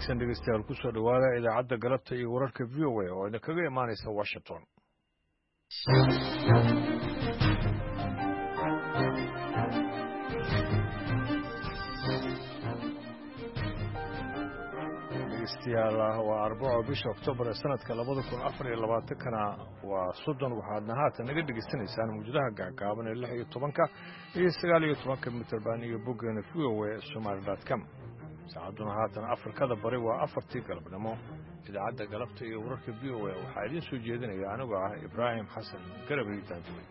wanaagsan dhegeystayaal ku soo dhawaada idaacadda galabta iyo wararka VOA oo idinkaga imaanaysa Washington. dhegeystayaal waa Arbaco bisha Oktoobar sanadka 2024 waa 30 waxaadna haatan naga dhegeysanaysaan muujadaha gaagaaban ee 16 iyo 19 mitir iyo boggeena voasomali.com. saacaduna haatan Afrikada bari waa 4 galabnimo. idaacadda galabta iyo wararka VOA waxaa idin soo jeedinaya anigu Ibrahim Xasan Garabay Daanduwe.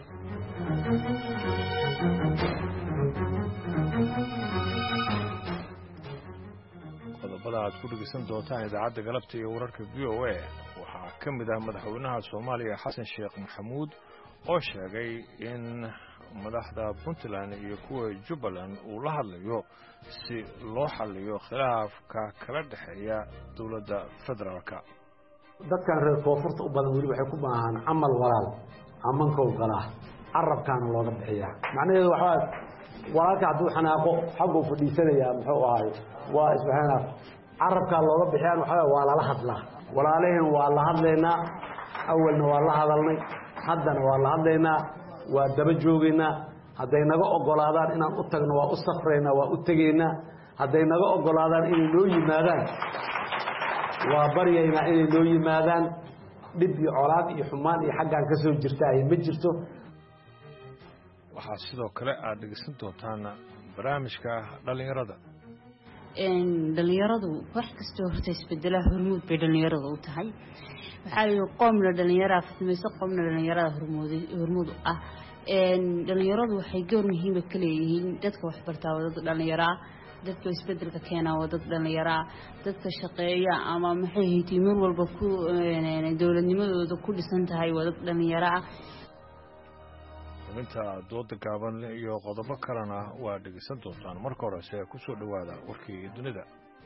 qodobada aad ku dhegeysan doontaan idaacadda galabta iyo wararka VOA waxaa ka mid ah madaxweynaha Soomaaliya Xasan Sheekh Maxamuud oo sheegay in madaxda Puntland iyo kuwa Jubbaland uu la hadlayo si loo xalliyo khilaafka kala dhaxeeya dawladda federaalka. dadkan reer koonfurta u badan weli waxay ku baahan amal walaal amankow galaa carabkaana looga bixiyaa macnaheedu waxa walaalka hadduu xanaaqo xaguu fadhiisanayaa muxuu ahay waa isbaxaana carabkaa looga bixiyaan waxa waa lala hadlaa walaalaheen waa la hadlaynaa awalna waa la hadalnay haddana waa la hadlaynaa waa daba joogaynaa hadday naga ogolaadaan inaan u tagno waa u safraynaa waa u tegaynaa hadday naga ogolaadaan inay noo yimaadaan waa baryaynaa inay noo yimaadaan dhib iyo colaad iyo xumaan iyo xaggaan ka soo jirtaahay ma jirto. waxaa sidoo kale aad dhegeysan doontaan barnaamijka dhalinyarada. dhalinyaradu wax kastoo horta isbedela hormuud bay dhalinyarada u tahay. waxaa la yidhi qoomna dhalinyarada fahmayso qoomna dhalinyarada hormuud ah. dhalinyaradu waxay goor muhiima ka leeyihiin dadka waxbartaa waa dad dhalinyaro dadka isbedelka keenaa waa dad dhalinyaro dadka shaqeeya ama maxay haytii mar walba ku dowladnimadooda ku dhisan tahay waa dad dhalinyaro inta dooda gaaban iyo qodobo kalena waa dhegeysan doontaan. marka horese ku soo dhawaada warkii dunida.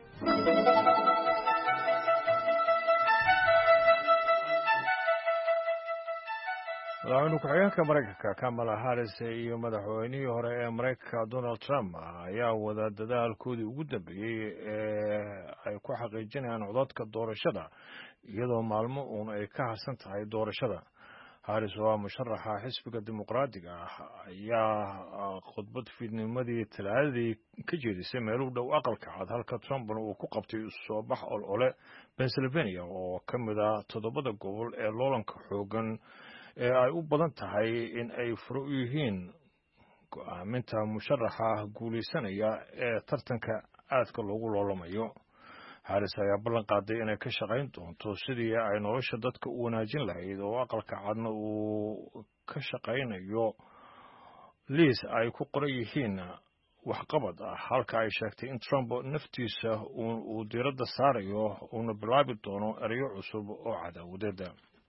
madaxweyne ku-xigeenka Mareykanka Kamala Harris iyo madaxweynihii hore ee Mareykanka Donald Trump ayaa wada dadaalkoodii ugu dambeeyay ee ay ku xaqiijinayaan codadka doorashada iyadoo maalmo uun ay ka harsan tahay doorashada. Harris oo musharaxa xisbiga dimuqraadiga ayaa khudbad fiidnimadii Talaadadii ka jeedisay meel u dhow aqalka cad halka Trump uu ku qabtay soo bax olole Pennsylvania oo ka mid ah 7 gobol ee loolanka xoogan ee ay u badan tahay in ay furo u yihiin go'aaminta musharaxa guulaysanaya ee tartanka aadka loogu loolamayo. Harris ayaa ballan qaaday inay ka shaqayn doonto sidii ay nolosha dadka u wanaajin lahayd oo aqalka cadna uu ka shaqaynayo liis ay ku qoran yihiin waxqabad halka ay sheegtay in Trump naftiisa uu diiradda saarayo uuna bilaabi doono erayo cusub oo cadaawadeeda.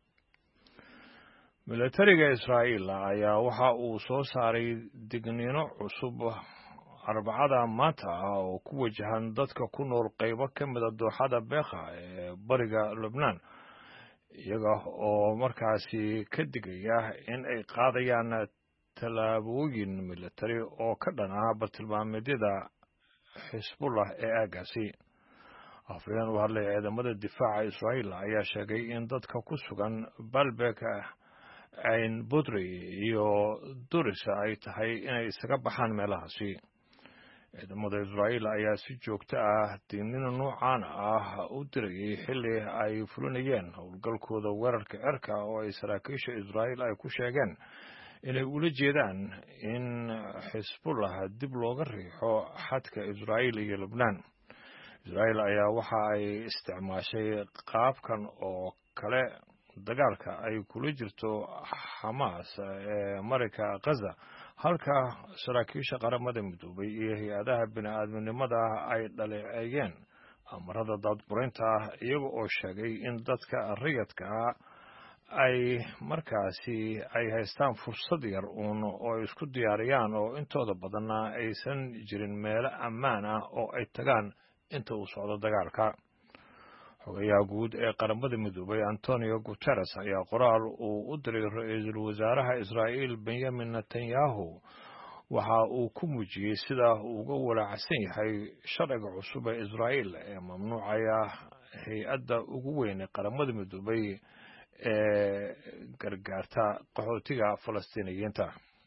militariga Israa'iil ayaa waxa uu soo saaray digniino cusub Arbacada maanta oo ku wajahan dadka ku nool qaybo ka mid ah dooxada Beqa ee bariga Lebanon iyaga oo markaasi ka digaya in ay qaadayaan tallaabooyin militari oo ka dhan ah bartilmaameedyada Xisbullah ee aagaasi. afhayeen u hadlay ciidamada difaaca Israa'iil ayaa sheegay in dadka ku sugan Baalbek Ain Budri iyo Duris ay tahay inay isaga baxaan meelahaasi. ciidamada Israa'iil ayaa si joogto ah digniino noocan u dirayay xilli ay fulinayeen howlgalkooda weerarka cirka oo ay saraakiisha Israa'iil ay ku sheegeen inay ula jeedaan in Xisbullah dib looga riixo xadka Israa'iil iyo Lebanon. Israa'iil ayaa waxa ay isticmaashay qaabkan oo kale dagaalka ay kula jirto Hamas ee marka Gaza halka saraakiisha qaramada midoobay iyo hay'adaha bini'aadminimada ay dhaleeceeyeen amarada dadburinta iyaga oo sheegay in dadka rayidka ay markaasi ay haystaan fursad yar oo isku diyaariyaan oo intooda badan aysan jirin meel ammaan ah oo ay tagaan inta uu socdo dagaalka. xogayaha guud ee qaramada midoobay Antonio Guterres ayaa qoraal uu u diray ra'iisul wasaaraha Israa'iil Benjamin Netanyahu waxa uu ku muujiyey sida uu uga walaacsan yahay sharciga cusub ee Israa'iil ee mamnuucaya hay-adda ugu weyn ee qaramada midoobay ee gargaarta qaxootiga Falastiiniyiinta.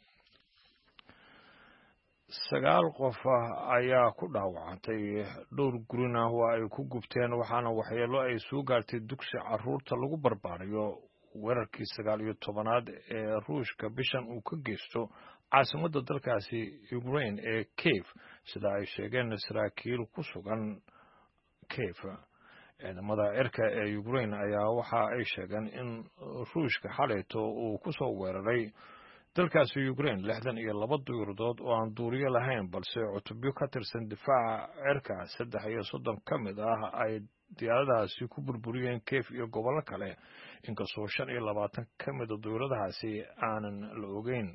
9 qof ayaa ku dhaawacantay dhowr gurina waa ay ku gubteen waxaana waxyeelo ay soo gaartay dugsi carruurta lagu barbaariyo weerarkii 19aad ee Ruushka bishan uu ka geysto caasimadda dalkaasi Ukraine ee Kiev sida ay sheegeen saraakiil ku sugan Kiev. ciidamada cirka ee Ukraine ayaa waxa ay sheegeen in Ruushka xalayto uu ku soo weeraray dalkaasi Ukraine 62 diyaaradood oo aan duuliye lahayn balse cutubyo ka tirsan difaaca cirka 33 ka mid ah ay diyaaradahaasi ku burburiyeen Kiev iyo gobollo kale inkastoo 25 ka mid ah diyaaradahaasi aanan la ogeyn.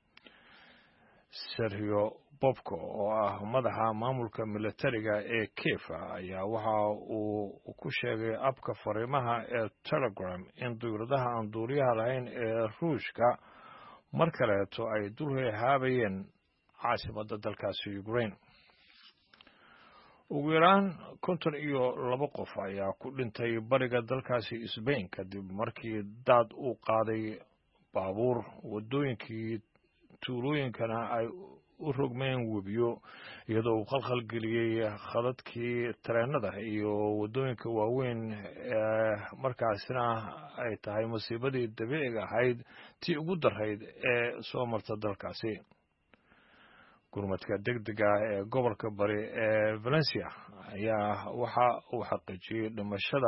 Sergio Bobko oo ah madaxa maamulka militariga ee Kiev ayaa waxa uu ku sheegay abka fariimaha ee Telegram in diyaaradaha aan duuliyaha lahayn ee Ruushka mar kaleeto ay dul haabayeen caasimadda dalkaasi Ukraine. ugu yaraan 52 qof ayaa ku dhintay bariga dalkaasi Spain kadib markii daad uu qaaday baabuur wadooyinkii tuulooyinkana ay u rogmeen webiyo iyadoo uu khalkhal geliyey khadadkii tareenada iyo wadooyinka waaweyn markaasina ay tahay masiibadii dabiiciga ahayd tii ugu darayd ee soo marta dalkaasi. gurmadka degdega ee gobolka bari ee Valencia ayaa waxa uu xaqiijiyey dhimashada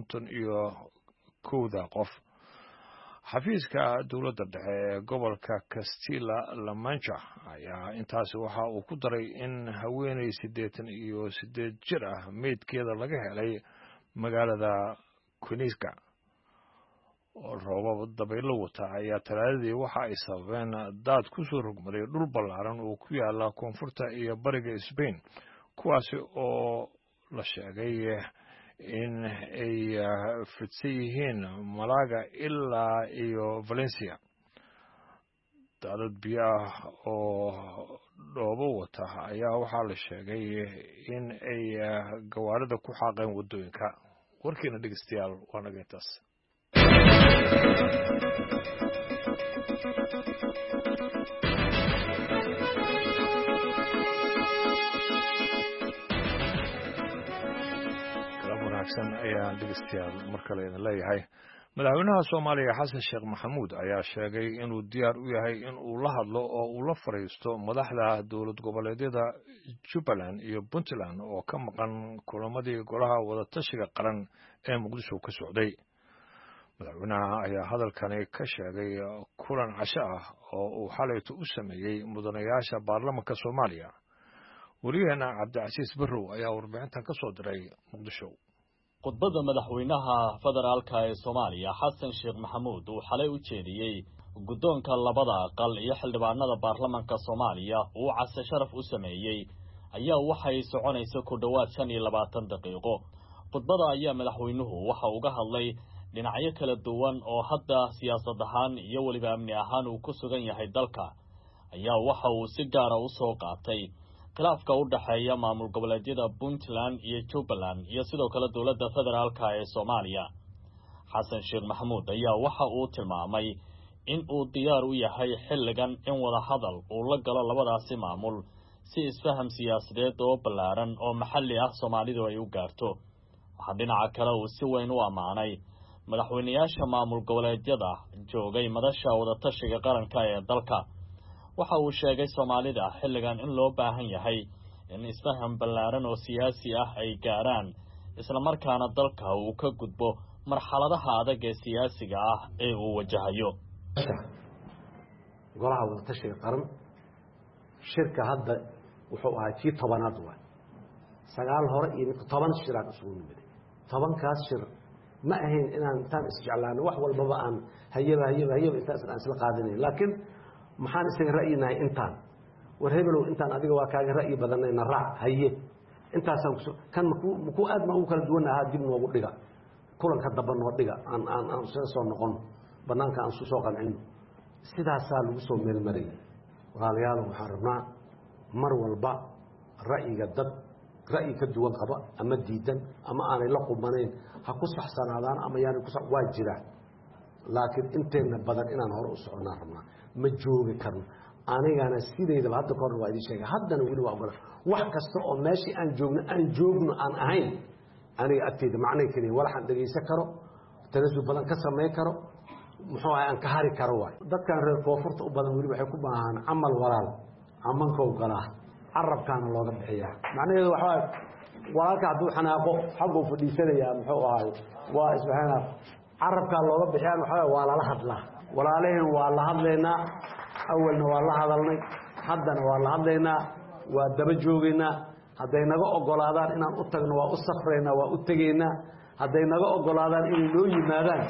51 qof. xafiiska dowladda dhexe ee gobolka Castilla-La Mancha ayaa intaasi waxa uu ku daray in haweeney 88 jir ah meydkeeda laga helay magaalada Cuenca. roobab dabaylo wata ayaa talaadadii waxa ay sababeen daad ku soo rogmaday dhul ballaaran oo ku yaala koonfurta iyo bariga Spain kuwaasi oo la sheegay in ay fidsan yihiin Malaga ilaa iyo Valencia. daadad biyo ah oo dhoobo wata ayaa waxaa la sheegay in ay gawaarida ku xaaqeen wadooyinka. warkiina dhegeystayaal waa naga intaas. ayaan dhegeystayaal mar kale idin leeyahay. madaxweynaha Soomaaliya Xasan Sheekh Maxamuud ayaa sheegay inuu diyaar u yahay in uu la hadlo oo uu la fariisto madaxda dowlad goboleedyada Jubbaland iyo Puntland oo ka maqan kulamadii golaha wada tashiga qaran ee Muqdisho ka socday. madaxweynaha ayaa hadalkani ka sheegay kulan casho ah oo uu xalayto u sameeyey mudanayaasha baarlamaanka Soomaaliya. wariyaheena Cabdicasiis Barrow ayaa warbixintan ka soo diray Muqdisho. khudbadda madaxweynaha federaalka ee Soomaaliya Xasan Sheekh Maxamuud uu xalay u jeediyey guddoonka labada aqal iyo xildhibaanada baarlamaanka Soomaaliya uu casho sharaf u sameeyey ayaa waxay soconaysaa ku dhawaad 25 daqiiqo. khudbadda ayaa madaxweynuhu waxa uu uga hadlay dhinacyo kala duwan oo hadda siyaasad ahaan iyo waliba amni ahaan uu ku sugan yahay dalka. ayaa waxa uu si gaar ah u soo qaatay khilaafka u dhaxeeya maamul goboleedyada Puntland iyo Jubbaland iyo sidoo kale dowladda federaalka ee Soomaaliya. Xasan Sheekh Maxamuud ayaa waxa uu tilmaamay in uu diyaar u yahay xilligan in wada hadal uu la galo labadaasi maamul si isfaham siyaasadeed oo ballaaran oo maxalli ah Soomaalidu ay u gaarto. waxa dhinaca kale uu si weyn u amaanay madaxweynayaasha maamul goboleedyada joogay madasha wada tashiga qaranka ee dalka. waxa uu sheegay Soomaalida xilligan in loo baahan yahay in isfaham ballaaran oo siyaasi ah ay gaaraan isla markaana dalka uu ka gudbo marxaladaha adag ee siyaasiga ah ee uu wajahayo. golaha wada tashiga qaran shirka hadda wuxuu ahaa kii 10aad waa 9 hore iyo 10 shir aan isugu nimid 10kaas shir ma ahayn inaan intaan isjeclaano wax walbaba aan hayaba intaas aan isla qaadanayn laakiin maxaan isaga ra'yinahay intaan war hebelow intaan adiga waa kaaga ra'yi badanayna raac haye intaasaan kan ku aad ma ugu kala duwan ahaa dib noogu dhiga kulanka daba noo dhiga aan soo noqon banaanka aan soo qancino sidaasaa lagu soo meel maray walaalayaal waxaan rabnaa mar walba ra'yiga dad ra'yi ka duwan qaba ama diidan ama aanay la qumanayn ha ku saxsanaadaan ama yaanay ku waa jira laakiin inteena badan inaan hore u soconaa rabnaa ma joogi karno anigana sideedaba hadda ka hor waa idin sheegay haddana weli waa ogola wax kasta oo meeshii aan joogno aan ahayn aniga agteyda macnay keliya walaxaan dhegaysan karo tanasul badan ka samayn karo muxuu ahay aan ka hari karo waay dadkan reer koonfurta u badan weli waxay ku baahan camal walaal amankow galaa carabkaana looga bixiyaa macnaheedu waxaa walaalka hadduu xanaaqo xagguu fadhiisanayaa muxuu ahay waa isbaxana carabkaa looga bixiyaan waxaa waa lala hadlaa walaalaheen waa la hadlaynaa awalna waa la hadalnay haddana waa la hadlaynaa waa daba joogaynaa hadday naga ogolaadaan inaan u tagno waa u safraynaa waa u tegaynaa hadday naga ogolaadaan inay noo yimaadaan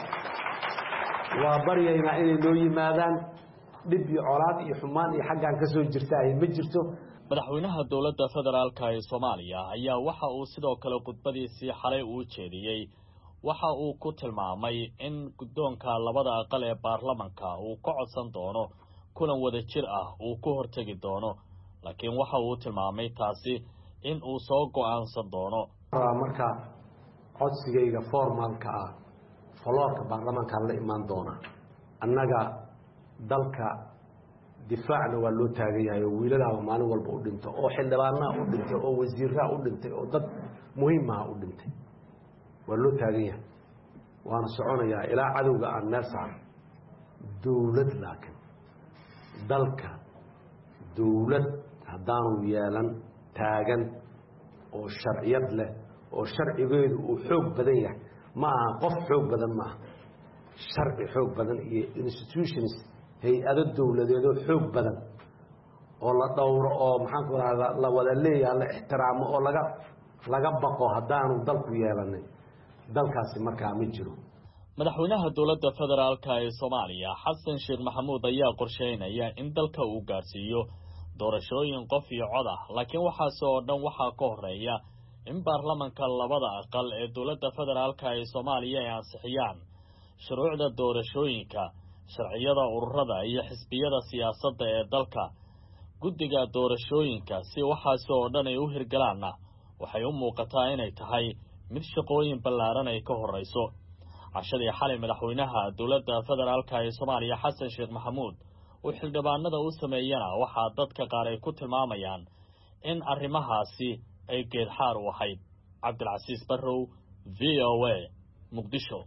waa baryaynaa inay noo yimaadaan dhib iyo colaad iyo xumaan iyo xaggaan ka soo jirtaahay ma jirto madaxweynaha dowladda federaalka ee Soomaaliya ayaa waxa uu sidoo kale khudbadiisii xalay u jeediyay waxa uu ku tilmaamay in guddoonka labada aqal ee baarlamaanka uu ka codsan doono kulan wada jir ah uu ku hortagi doono laakiin waxa uu tilmaamay taasi in uu soo go'aansan doono marka codsigayga formalka ah foloorka baarlamaanka la imaan doona annaga dalka difaacna waa loo taagan yahay oo wiiladaaba maalin walba u dhinto oo xildhibaanaha u dhintay oo wasiiraha u dhintay oo dad muhiimaha u dhintay waa loo taagan yahay waana soconayaa ilaa cadowga aan meel saaro dowlad laakiin dalka dowlad haddaanu yeelan taagan oo sharciyad leh oo sharcigeedu uu xoog badan yahay ma aha qof xoog badan maaha sharci xoog badan iyo institutions hay-ado dowladeedoo xoog badan oo la dhowro oo maxaanku rahdaa la wada leeyaha la ixtiraamo oo laga baqo haddaanu dalku yeelanin dalkaasi markaa ma jiro madaxweynaha dowladda federaalka ee Soomaaliya Xasan Sheekh Maxamuud ayaa qorsheynaya in dalka uu gaarsiiyo doorashooyin qof iyo cod ah laakiin waxaas oo dhan waxaa ka horeeya in baarlamaanka labada aqal ee dowladda federaalka ee Soomaaliya ay ansixiyaan shuruucda doorashooyinka sharciyada ururada iyo xisbiyada siyaasadda ee dalka guddiga doorashooyinka si waxaas oo dhan ay u hirgalaan waxay u muuqataa inay tahay mid shaqooyin ballaaran ay ka horeyso cashadii xalay madaxweynaha dowladda federaalka ee Soomaaliya Xasan Sheekh Maxamuud oo xildhibaanada u sameeyana waxa dadka qaar ay ku tilmaamayaan in arrimahaasi ay geed xaar u ahayd Cabdilcasiis Barrow VOA Muqdisho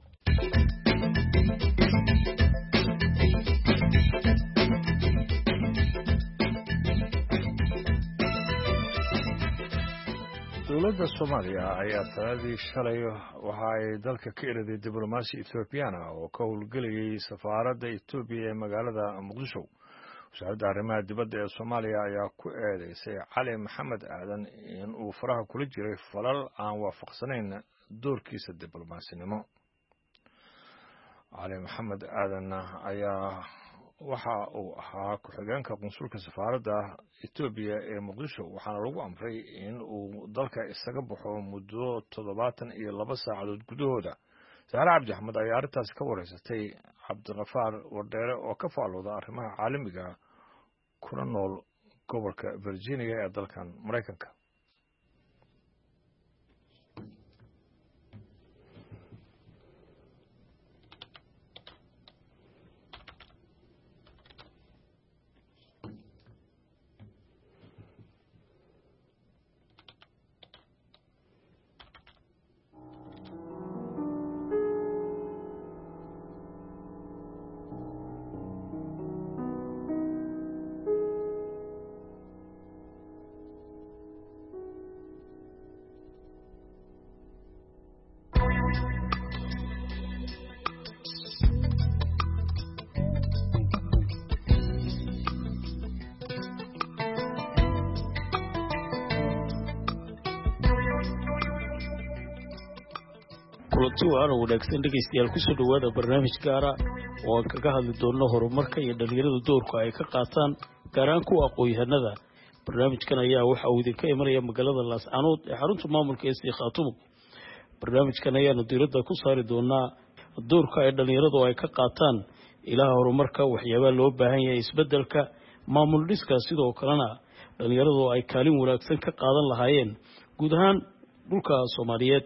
dowladda Soomaaliya ayaa taladii shalay waxa ay dalka ka iraday diblomaasi Ethiopian oo ka howlgelayay safaaradda Ethiopia ee magaalada Muqdisho wasaaradda arrimaha dibadda ee Soomaaliya ayaa ku eedeysay Cali Maxamed Aadan in uu faraha kula jiray falal aan waafaqsanayn doorkiisa diblomaasnimo Cali Maxamed Aadan ayaa waxa uu ahaa ku-xigeenka qunsulka safaaradda Ethiopia ee Muqdisho waxaana lagu amray in uu dalka isaga baxo muddo 72 saacadood gudahooda Saare Cabdi Axmed ayaa arrintaas ka wareysatay Cabdiqafaar Wardheere oo ka faalooda arrimaha caalamiga kuna nool gobolka Virginia ee dalkan Mareykanka kulanti waana wanaagsan dhegaystayaal kusoo dhawaada barnaamij gaara oo aan kaga hadli doonno horumarka iyo dhalinyarada doorka ay ka qaataan gaar ahaan kuwa aqoon-yahanada barnaamijkan ayaa waxa uu idinka imanaya magaalada Laascaanood ee xarunta maamulka ee Khartoum barnaamijkan ayaanu diiradda ku saari doonaa doorka ay dhalinyaradu ay ka qaataan ilaha horumarka waxyaabaha loo baahan yahay isbedelka maamul dhiska sidoo kalena dhalinyaradu ay kaalin wanaagsan ka qaadan lahaayeen guud ahaan dhulka Soomaaliyeed.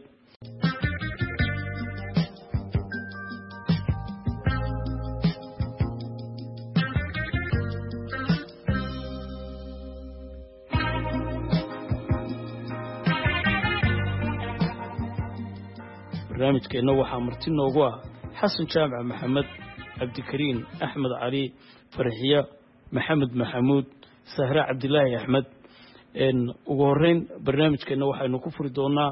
barnaamijkeena waxaa marti noogu ah xasan jaamac maxamed, cabdikariin axmed cali, farxiya maxamed maxamuud, sahra cabdilaahi axmed. ugu horeyn barnaamijkeena waxaynu ku furi doonaa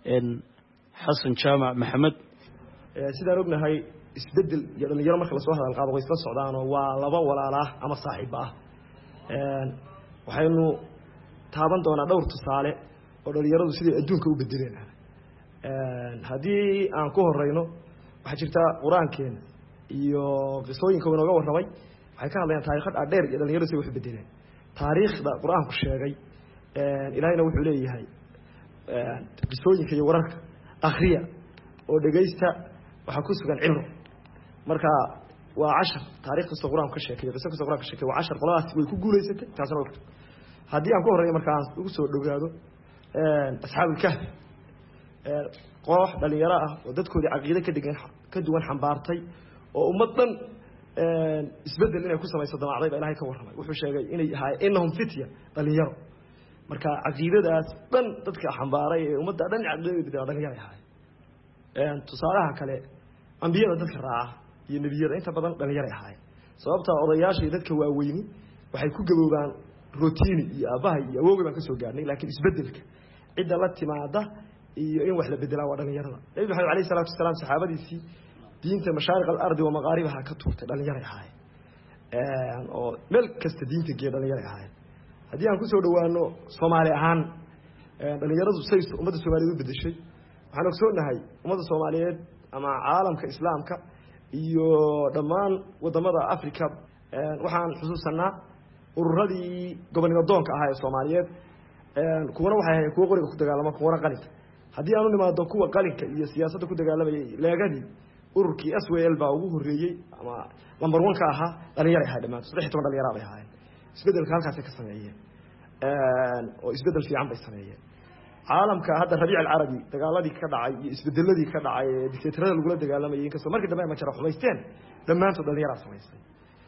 xasan jaamac maxamed. sidaan ognahay isbedel iyo dhalinyaro marka la soo hadal qaado way isla socdaanoo waa laba walaala ah ama saaxiib ah. waxaynu taaban doonaa dhowr tusaale oo dhalinyaradu sidii adduunka u bedeleen. haddii aan ku horeyno waxaa jirta qur-aankeena iyo qisooyinka uu inooga warramay waxay ka hadlayaan taariikhda dheer iyo dhalinyaradu siday wax u bedeleen. taariikhda qur-aanku sheegay ilaahayna wuxuu leeyahay qisooyinka iyo wararka akhriya oo dhegaysta waxaa ku sugan cibro. marka waa 10 taariikh kasta qur-aanku ka sheekay qiso kasta qur-aanku ka sheekay waa 10 qoladaas way ku guuleysatay taasna waa. haddii aan ku horeeyo marka aan ugu soo dhawaado asxaabul kahf koox dhalinyaro ah oo dadkoodii caqiido ka duwan xambaartay oo ummadan isbedel inay ku samayso damacday Ilaahay ka warramay. wuxuu sheegay inay innahum fitya dhalinyaro. marka caqiidadaas dhan dadka xambaaray ee ummadda dhan caqiidadeeda dhalinyaro ahay. tusaalaha kale ambiyada dadka raaca iyo nabiyada inta badan dhalinyaro ahay. sababta odayaasha iyo dadka waaweyni waxay ku gaboobaan routine iyo abahay iyo awooga baan ka soo gaarnay. laakiin isbedelka cid la timaada iyo in wax la bedelaa waa dhalinyarada. Nabi Maxamed alayhi salaatu wasalaam saxaabadiisii diinta mashaariq al-ardi wa maqaaribaha ka tuurtay dhalinyaro ahay. oo meel kasta diinta geey dhalinyaro ahay. haddii aan ku soo dhawaano Soomaali ahaan dhalinyaradu say ummadda Soomaaliyeed u bedeshay waxaan ogsoonahay ummadda Soomaaliyeed ama caalamka islaamka iyo dhammaan wadamada Afrika waxaan xusuusanaa ururadii gobonimo doonka ahaa ee Soomaaliyeed kuwana waxay ahaayeen kuwa qoriga ku dagaalama kuwana qalinka. haddii aanu nimaado kuwa qalinka iyo siyaasadda ku dagaalamayay leegadii ururkii SWL baa ugu horeeyay ama number 1 ka ahaa dhalinyaro ahaa dhammaan 13 dhalinyaro ay ahaayeen. isbedelka halkaas ka sameeyeen oo isbedel fiican bay sameeyeen. caalamka hadda Rabiic al-Arabi dagaaladii ka dhacay iyo isbedeladii ka dhacay dictatorada lagu dagaalamayay inkastoo markii dambe ay majara xumaysteen dhammaantood dhalinyaro samaysay.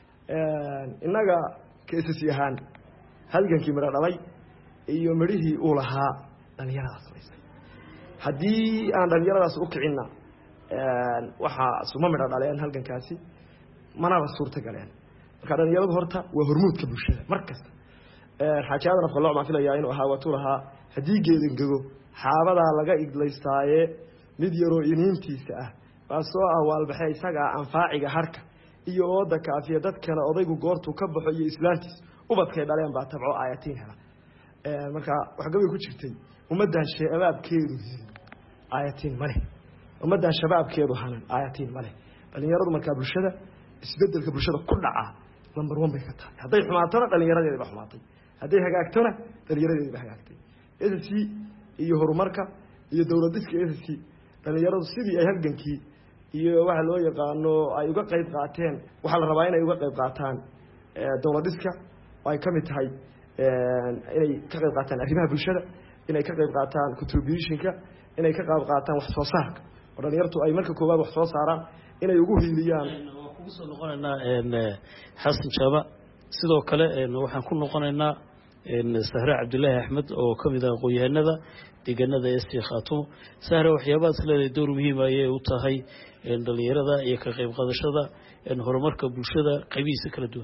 inaga keesasi ahaan halgankii mara dhalay iyo marihii uu lahaa dhalinyarada samaysay. haddii aan dhalinyaradaas u kicinna waxa suma mara dhaleen halgankaasi manaba suurta galeen. marka dhalinyaradu horta waa hormuudka bulshada markasta. xaajada nafqaloo ma filayaa inuu ahaa watuu lahaa haddii geedan gago xaabada laga iglaystaaye mid yaroo iniintiisa ah baa soo awaalbaxay isaga anfaaciga harka iyo ooda kaafiya dadkana odaygu goortuu ka baxo iyo islaantiis ubadkay dhaleen baa tabco aayatiin hela. marka wax gabay ku jirtay ummadan shabaabkeedu aayatiin male ummadan shabaabkeedu hanan aayatiin male. dhalinyaradu marka bulshada isbedelka bulshada ku dhaca number 1 bay ka tahay. hadday xumaatana dhalinyaradeeda ba xumaatay, hadday hagaagtana dhalinyaradeeda ba hagaagtay. SSC iyo horumarka iyo dawladdiska SSC dhalinyaradu sidii ay halgankii iyo waxa loo yaqaano ay uga qayb qaateen waxa la rabaa inay uga qayb qaataan dawladdiska ay ka mid tahay inay ka qayb qaataan arrimaha bulshada, inay ka qayb qaataan contributionka, inay ka qayb qaataan wax soo saarka. oo dhalinyartu ay marka koowaad wax soo saaraan inay ugu hiiliyaan. ku soo noqonaynaa xasan jaamac sidoo kale waxaan ku noqonaynaa sahra cabdilaahi axmed oo kamid ah qoyaanada deegaanada SC Khaatumo. sahra waxyaabaha isleedahay door muhiim ah ay u tahay dhalinyarada iyo ka qayb qaadashada horumarka bulshada qaybihiisa kala duwan.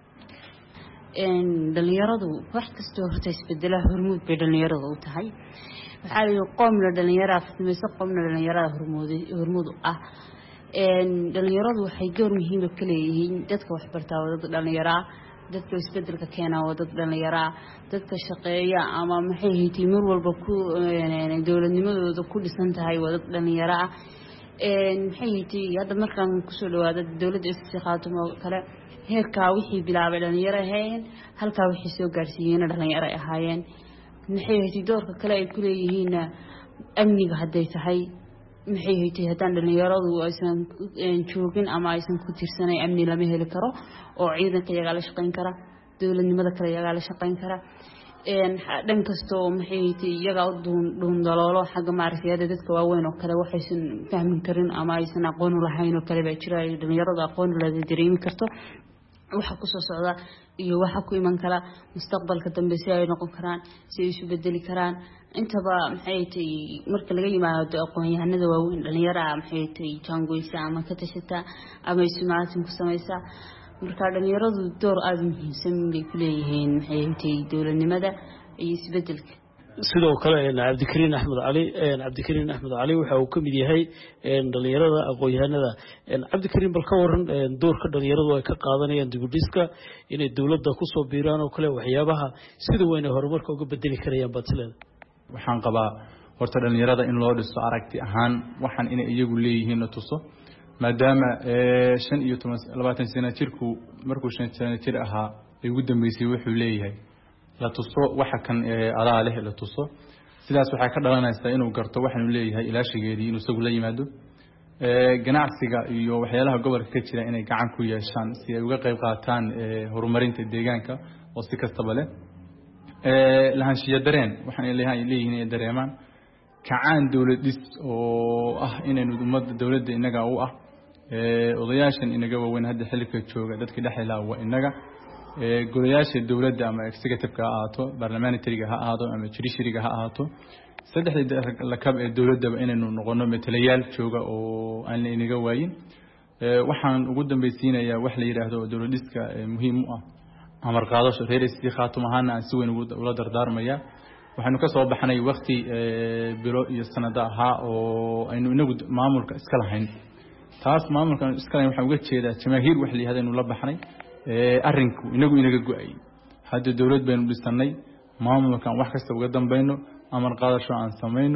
dhalinyaradu wax kasta horta isbedelaha hormuud bay dhalinyarada u tahay. waxaa la qoomna dhalinyarada fahmayso qoomna dhalinyarada hormuud ah. dhalinyaradu waxay door muhiim ah ka leeyihiin dadka wax bartaa wadada dhalinyarada, dadka isbedelka keena wadada dhalinyarada, dadka shaqeeya ama maxay haytii mar walba ku dawladnimadooda ku dhisan tahay wadada dhalinyarada. maxay haytii hadda markaan ku soo dhawaado dawladda SC Khaatumo kale heerka wixii bilaabay dhalinyaro ahaayeen halka wixii soo gaarsiiyeen dhalinyaro ahaayeen. maxay haytii doorka kale ay ku leeyihiin amniga hadday tahay maxay haytii haddaan dhalinyaradu aysan joogin ama aysan ku tirsanay amni lama heli karo oo ciidanka iyaga la shaqayn kara. dowladnimada kale iyagaa la shaqayn kara dhan kasta oo maxay iyaga u dhuundaloolo xagga maarifiyada dadka waaweyn oo kale waxaysan fahmin karin ama aysan aqoon u lahayn oo kale baa jira ay dhalinyarada aqoon u leedahay dareemi karto waxa ku soo socda iyo waxa ku iman kara mustaqbalka dambe si ay noqon karaan si ay isu bedeli karaan intaba maxay marka laga yimaado aqoon-yahanada waaweyn dhalinyarada maxay jangoysa ama ka tashata ama ismaatin ku samaysa marka dhalinyaradu door aad muhiimsan bay ku leeyihiin maxay dowladnimada iyo isbedelka sidoo kale cabdikariin axmed cali waxa uu ka mid yahay dhalinyarada aqoon-yahanada cabdikariin bal ka waran doorka dhalinyaradu ay ka qaadanayaan dibudhiska inay dowladda kusoo biiraan oo kale waxyaabaha sida weyn ay horumarka uga bedeli karayaan baatileeda waxaan qabaa horta dhalinyarada in loo dhiso aragti ahaan waxaan inay iyagu leeyihiin la tuso maadaama 25 sano jirku markuu 5 sano jir ahaa ay ugu dambeysay wuxuu leeyahay la tuso waxa kan adaa leh la tuso sidaas waxa ka dhalanaysa inuu garto waxaan leeyahay ilaashigeedii inuu isagu la yimaado ganacsiga iyo waxyaalaha gobolka ka jira inay gacan ku yeeshaan si ay uga qayb qaataan horumarinta deegaanka oo si kastaba leh lahaanshiyo dareen waxaan leeyihiin inay dareemaan kacaan dowladis oo ah inaynu ummadda dowladda inaga u ah odayaashan inaga waaweyn hadda xilka jooga dadka dhexeela waa inaga golayaasha dowladda ama executive ka ahaato parliamentary-ga ha ahaado ama judiciary-ga ha ahaato saddexda lakab ee dowladda inaynu noqono matalayaal jooga oo aan inaga waayin waxaan ugu dambaysiinayaa wax la yiraahdo dowladiska muhiim u ah amar qaadasho reer isii khaatum ahaan aan si weyn ula dardaarmaya waxaanu ka soo baxnay waqti bilo iyo sanado ahaa oo aynu inagu maamulka iska lahayn taas maamulka iska lahayn waxaan uga jeedaa jamaahiir wax la yiraahdo inuu la baxnay arrinku inagu inaga go'ay hadda dawlad baynu dhisanay maamulkan wax kasta uga dambayno amar qaadasho aan sameeyno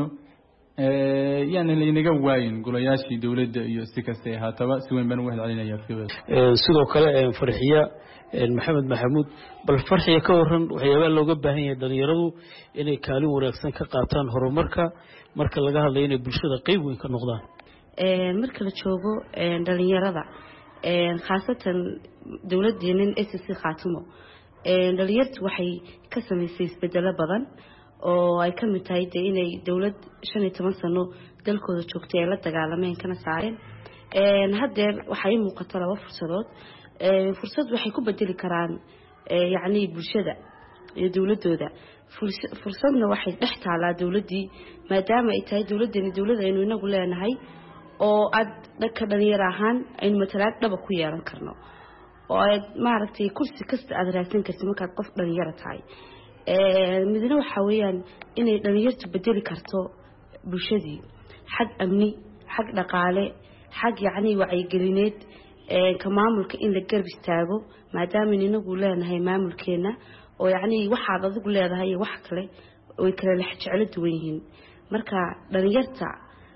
yani inaga waayin golayaashii dawladda iyo si kasta haataba si weyn baan uga hadlaynayaa fiiqada sidoo kale farxiya maxamed maxamuud bal farxiya ka waran waxyaabo looga baahan yahay dhalinyaradu inay kaalin wanaagsan ka qaataan horumarka marka laga hadlayo inay bulshada qayb weyn ka noqdaan marka la joogo dhalinyarada khaasatan dawladeenan SSC Khaatumo dhalinyartu waxay ka sameysay isbedelo badan oo ay ka mid tahay inay dawlad 15 sano dalkooda joogtay la dagaalameen kana saareen haddeer waxay muuqataa laba fursadood fursad waxay ku bedeli karaan yani bulshada iyo dawladooda fursadna waxay dhex taalaa dawladii maadaama ay tahay dawladeena dawlad aynu inagu leenahay oo aad dadka dhalinyar ahaan aynu matalaad dhaba ku yeelan karno oo aad maaragtay kursi kasta aad raadsan kartid markaad qof dhalinyar tahay midna waxa weeyaan inay dhalinyartu bedeli karto bulshadii xag amni xag dhaqaale xag yani wacyigelineed ka maamulka in la garab istaago maadaama inagu leenahay maamulkeena oo yani waxaad adigu leedahay wax kale way kala la jecel duwan yihiin marka dhalinyarta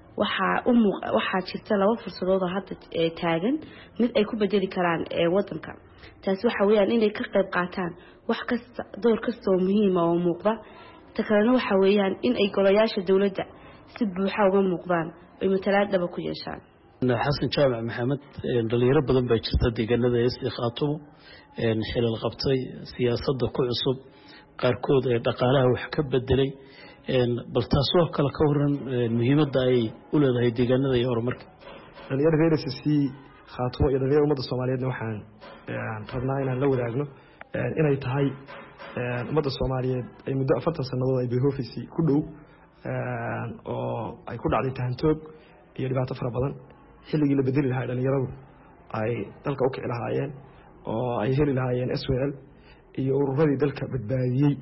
waxaa jirta laba fursadood oo hadda taagan mid ay ku bedeli karaan wadanka taas waxa weeyaan inay ka qayb qaataan wax kasta door kasta oo muhiim ah oo muuqda ta kalena waxa weeyaan in ay golayaasha dawladda si buuxa uga muuqdaan ay matalaad dhaba ku yeeshaan xasan jaamac maxamed dhalinyaro badan baa jirta deegaanada SSC Khaatumo xilal qabtay siyaasadda ku cusub qaarkood ee dhaqaalaha wax ka bedelay bal taasoo kale ka waran muhiimadda ay u leedahay deegaanada iyo horumarka dhalinyaro reer SSC Khaatumo iyo dhalinyaro ummadda Soomaaliyeedna waxaan rabnaa inaan la wadaagno inay tahay ummadda Soomaaliyeed ay muddo 40 sanadood ay beehofisi ku dhow oo ay ku dhacday tahantoog iyo dhibaato fara badan xilligii la bedeli lahaa dhalinyaradu ay dalka u kici lahaayeen oo ay heli lahaayeen SWL iyo ururadii dalka badbaadiyey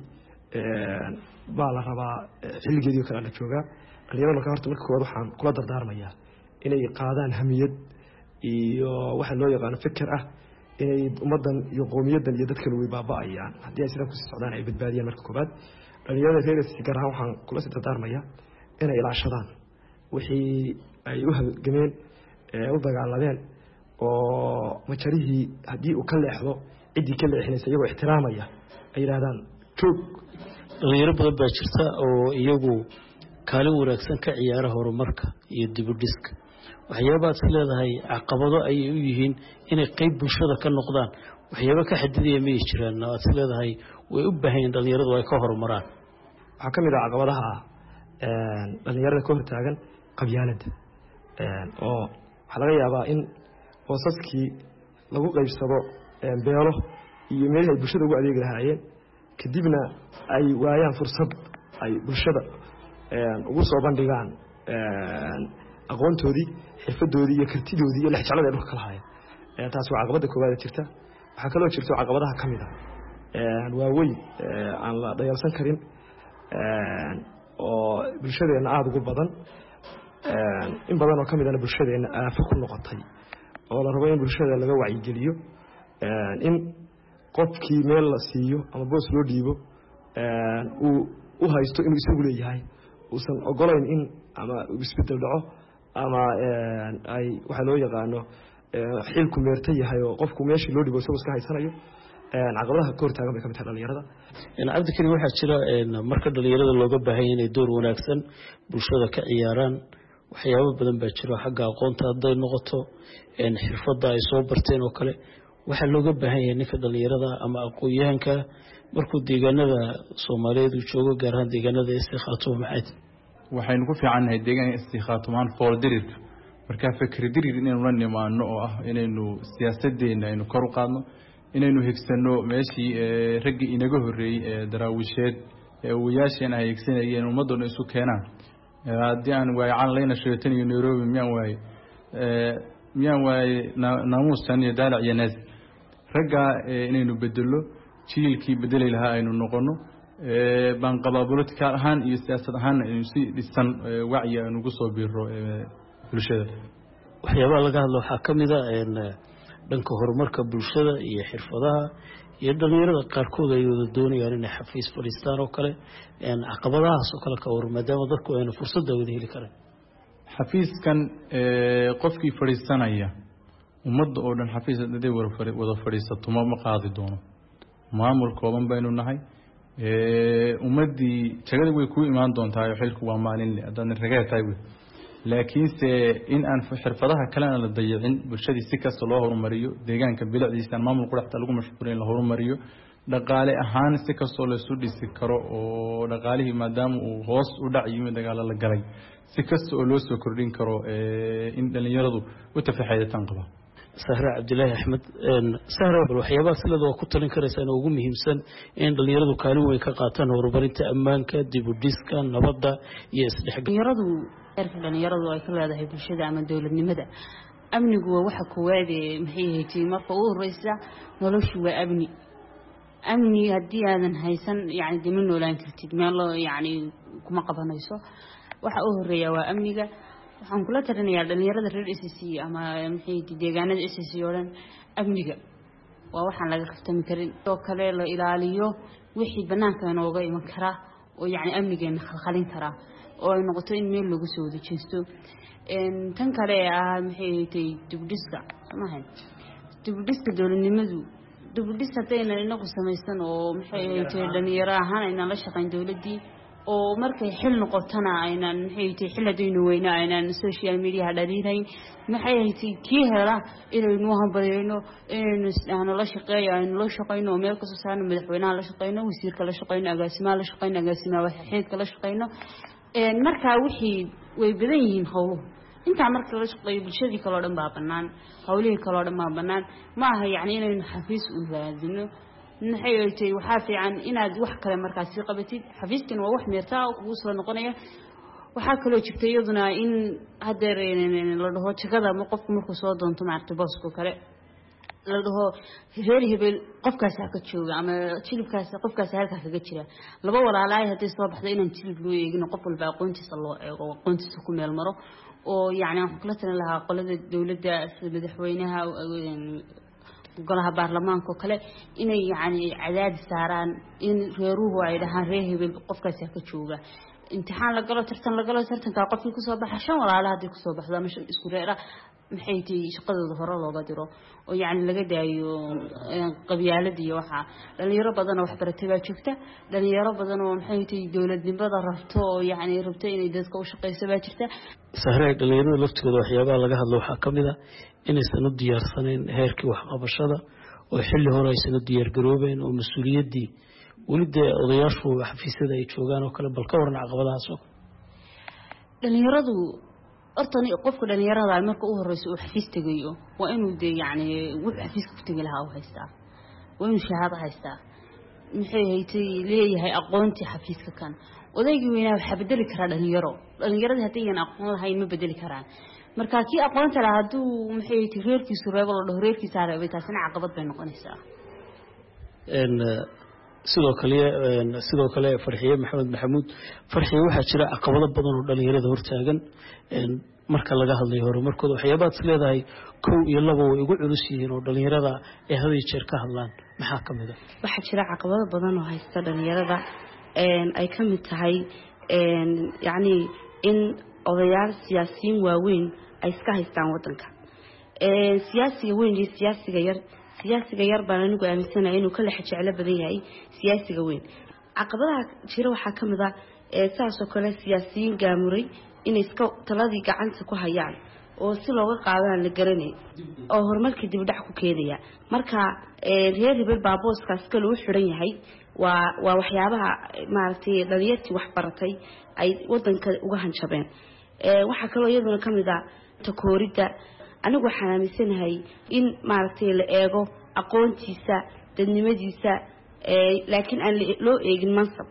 baa la rabaa xilligeedii kale la joogaa dhalinyarada marka horta marka koowaad waxaan kula dardaarmayaa inay qaadaan hamiyad iyo waxa loo yaqaan fikir ah inay ummadan iyo qowmiyadan iyo dadka way baaba'ayaan haddii ay sidan ku socdaan ay badbaadiyaan marka koowaad dhalinyarada reer SSC gaar ahaan waxaan kula sii dardaarmayaa inay ilaashadaan wixii ay u halgameen u dagaaladeen oo majarihii haddii uu ka leexdo ciddii ka leexinaysa iyagoo ixtiraamaya ay yidhaahdaan joog dhalinyaro badan baa jirta oo iyagu kaalin wanaagsan ka ciyaara horumarka iyo dibudhiska waxyaabaad is leedahay caqabado ayay u yihiin inay qayb bulshada ka noqdaan waxyaabo ka xadidaya ma jiraan aad leedahay way u baahan yihiin dhalinyaradu ay ka horumaraan waxaa ka mid ah caqabadaha dhalinyarada ka hortaagan qabyaaladda oo waxaa laga yaabaa in boosaskii lagu qaybsado beelo iyo meelihii ay bulshada ugu adeegi lahaayeen kadibna ay waayaan fursad ay bulshada ugu soo bandhigaan aqoontoodii xirfadoodii iyo kartidoodii iyo lexjeclada ay dhulka ka lahaayeen taas waa caqabadda koowaad jirta waxaa kaloo jirto caqabadaha ka mid ah waaweyn aan la dhayalsan karin oo bulshadeenna aada ugu badan in badan oo ka midana bulshadeenna aafo ku noqotay oo la rabo in bulshada laga wacyigeliyo in qofkii meel la siiyo ama boos loo dhiibo uu u haysto inuu isagu leeyahay uusan ogolayn in ama isbedel dhaco ama ay waxa loo yaqaano xilku meerta yahay oo qofku meeshii loo dhibo isagu iska haysanayo caqabadaha ka hortaagan bay ka mid tahay dhalinyarada cabdikariim waxaa jira marka dhalinyarada looga baahan yahay inay door wanaagsan bulshada ka ciyaaraan waxyaabo badan baa jiro xagga aqoonta hadday noqoto xirfadda ay soo barteen oo kale waxaa looga baahan yahay ninka dhalinyarada ama aqoon-yahanka markuu deegaanada Soomaaliyeed uu joogo gaar ahaan deegaanada istiqaatumo maxay waxaynu ku fiicannahay deegaan istiqaatumaan fooldirid marka fikir dirir inaynu la nimaano oo ah inaynu siyaasadeena aynu kor u qaadno inaynu higsano meeshii raggi inaga horeeyay daraawisheed wiyaasheen ay higsanayeen ummaduna isu keenaan haddii aan waayacan layna sheetan iyo Nairobi miyaan waay naamuusan iyo daalac iyo naas ragga inaynu bedelo jiilkii bedelay lahaa aynu noqono baan qabaa political ahaan iyo siyaasad ahaan inuu si dhisan wacyi aan ugu soo biiro bulshada waxyaabaha laga hadlo waxaa ka mid ah dhanka horumarka bulshada iyo xirfadaha iyo dhalinyarada qaarkood ay wada doonayaan inay xafiis fadhiistaan oo kale caqabadahaas oo kale ka war maadaama dadku ayna fursadda wada heli karaan xafiiskan qofkii fadhiisanaya ummadda oo dhan xafiis haday wada fadhiisato ma qaadi doono maamul kooban baynu nahay ummaddii jagada way ku imaan doontaa xilku waa maalinle haddaan ragaa tahay laakiinse in aan xirfadaha kalena la dayicin bulshadii si kasta loo horumariyo deegaanka bilicdiisa maamul quraxta lagu mashquulin la horumariyo dhaqaale ahaan si kastoo la isu dhisi karo oo dhaqaalihii maadaama uu hoos u dhac yimid dagaalo la galay si kasta oo loo soo kordhin karo in dhalinyaradu u tafaxeeyatan qaba Sahra Cabdullaahi Axmed Sahra waxyaabaha sidoo ku talin karaysa in ugu muhiimsan in dhalinyaradu kaalin weyn ka qaataan horumarinta ammaanka dib u dhiska nabadda iyo isdhexgalka dhalinyaradu ay ka leedahay bulshada ama dawladnimada amnigu waa waxa koowaad ee maxay yihiin marka uu horeysa noloshu waa amni haddii aadan haysan yani dima noolaan kartid meel yani kuma qabanayso waxa uu horeeya waa amniga waxaan kula tarinayaa dhalinyarada reer SSC ama maxay deegaanada SSC oo dhan amniga waa waxaan laga qaftami karin oo kale la ilaaliyo wixii banaanka inooga iman kara oo yani amnigeena khalkhalin kara oo ay noqoto in meel lagu soo wada jeesto tan kale ah maxay tahay dibdhiska dawladnimadu dibdhis hadayna inagu samaysan oo maxay tahay dhalinyaro ahaan ayna la shaqayn dawladii oo markay xil noqotana aynan maxay tahay xil hadaynu weyna aynan social media dhaliirayn maxay tahay kii hela inaynu hambaleyno inaynu la shaqeeyo aynu la shaqeyno meel ka soo saarno madaxweynaha la shaqeyno wasiirka la shaqeyno agaasimaha la shaqeyno agaasimaha waxeedka la shaqeyno marka wixii way badan yihiin howluhu inta marka la shaqeeyo bulshadii kale oo dhan baa banaan howlihii kale oo dhan baa banaan ma aha yani inaynu xafiis u raadino maxay tahay waxa fiican inaad wax kale markaas si qabatid xafiiskan waa wax meertaa ugu soo noqonaya waxa kale oo jirta iyaduna in hadeer la dhaho jagada ma qofku markuu soo doonto maartay boosko kale la dhaho reer hebel qofkaas ka jooga ama jilibkaas qofkaas halka kaga jira laba walaalaay hadii soo baxday inaan jilib loo eegin qof walba aqoontiisa loo eego aqoontiisa ku meel maro oo yani aan kula talin lahaa qolada dawladda madaxweynaha golaha baarlamaanka kale inay yani cadaadis saaraan in reeruhu ay dhahaan reer hebel qofkaas ka jooga imtixaan la galo tartanka qofkii ku soo baxa shan walaalaha hadii ku soo baxdo ama shan isku reera maxay tahay shaqadooda hore looga diro oo yani laga daayo qabyaalada iyo waxa dhalinyaro badan oo wax baratay baa joogta dhalinyaro badan oo maxay tahay dawladnimada rabto oo yani rabto inay dadka u shaqeyso baa jirta Sahra dhalinyarada laftigooda waxyaabaha laga hadlo waxa kamid ah inaysan u diyaarsaneyn heerkii wax qabashada oo xilli hore aysan u diyaar garoobeen oo mas-uuliyaddii weli dee odayaashu xafiisyada ay joogaan oo kale bal ka waran caqabadahaas oo dhalinyaradu hortan qofka dhalinyarada marka u horeyso uu xafiis tagayo waa inuu dee yacni wuxuu xafiiska ku tagi lahaa u haystaa waa inuu shahaado haystaa maxay haytay leeyahay aqoontii xafiiska kan odaygii weynaa waxaa bedeli karaa dhalinyaradii haddayyan aqoon lahayn ma bedeli karaan marka kii aqoonta lahaa hadduu maxay haytay reerkiisu reebo la dhaho reerkiisaa reebay taasina caqabad bay noqonaysaa sidoo kale farxiye maxamed maxamuud farxiye waxaa jira caqabado badan oo dhalinyarada hortaagan marka laga hadlayo horumarkooda waxyaabaad is leedahay 1 iyo 2 way ugu culus yihiin oo dhalinyarada ay haday jeer ka hadlaan maxaa ka mid ah waxaa jira caqabado badan oo haysta dhalinyarada ay ka mid tahay yacni in odayaal siyaasiyiin waaweyn ay iska haystaan wadanka siyaasiga weyn iyo siyaasiga yar baan anigu aaminsanahay inuu kala xajeclo badan yahay siyaasiga weyn caqabadaha jira waxaa ka mid ah saas oo kale siyaasiyiin gaamuray inay iska taladii gacanta ku hayaan oo si looga qaadaan la garanay oo horumarka dib u dhac ku keenaya marka reer hebel baaboskaas kale uu xiran yahay waa waxyaabaha maaragtay dhalinyartii wax baratay ay wadanka uga hanjabeen waxa kale oo iyaduna ka mid ah takooridda anigu waxaan aaminsanahay in maaragtay la eego aqoontiisa dadnimadiisa laakiin aan loo eegin mansab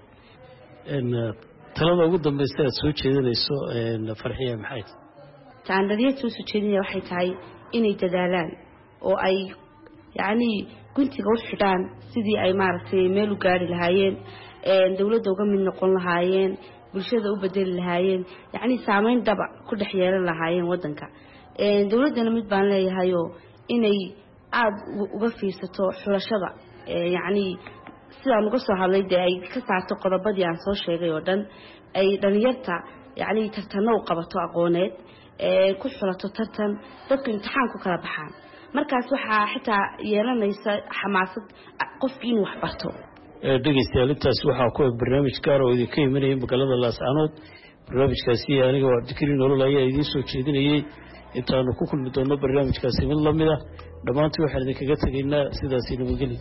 talada ugu dambaysa aad soo jeedinayso farxiya maxay taan dhalinyarta soo jeedinaya waxay tahay inay dadaalaan oo ay yacni guntiga u xidhaan sidii ay maaragtay meel u gaari lahaayeen dawladda uga mid noqon lahaayeen bulshada u bedeli lahaayeen yacni saameyn dhaba ku dhex yeelan lahaayeen wadanka dawladdana mid baan leeyahayoo inay aada uga fiirsato xulashada yacni sidaan uga soo hadlay dee ay ka saarto qodobadii aan soo sheegay oo dhan ay dhalinyarta yacni tartanno u qabato aqooneed ku xulato tartan dadku imtixaan ku kala baxaan markaas waxaa xitaa yeelanaysa xamaasad qofkii inuu wax barto dhegeystayaal intaasi waxaa ku eg barnaamij gaar oo idinka imanaya magaalada laascaanood barnaamijkaasi aniga waa dikri nolol ayaa idiin soo jeedinayay intaanu ku kulmi doonno barnaamijkaasi mid la mid ah dhammaantii waxaan idinkaga tegaynaa sidaasi nabadgeli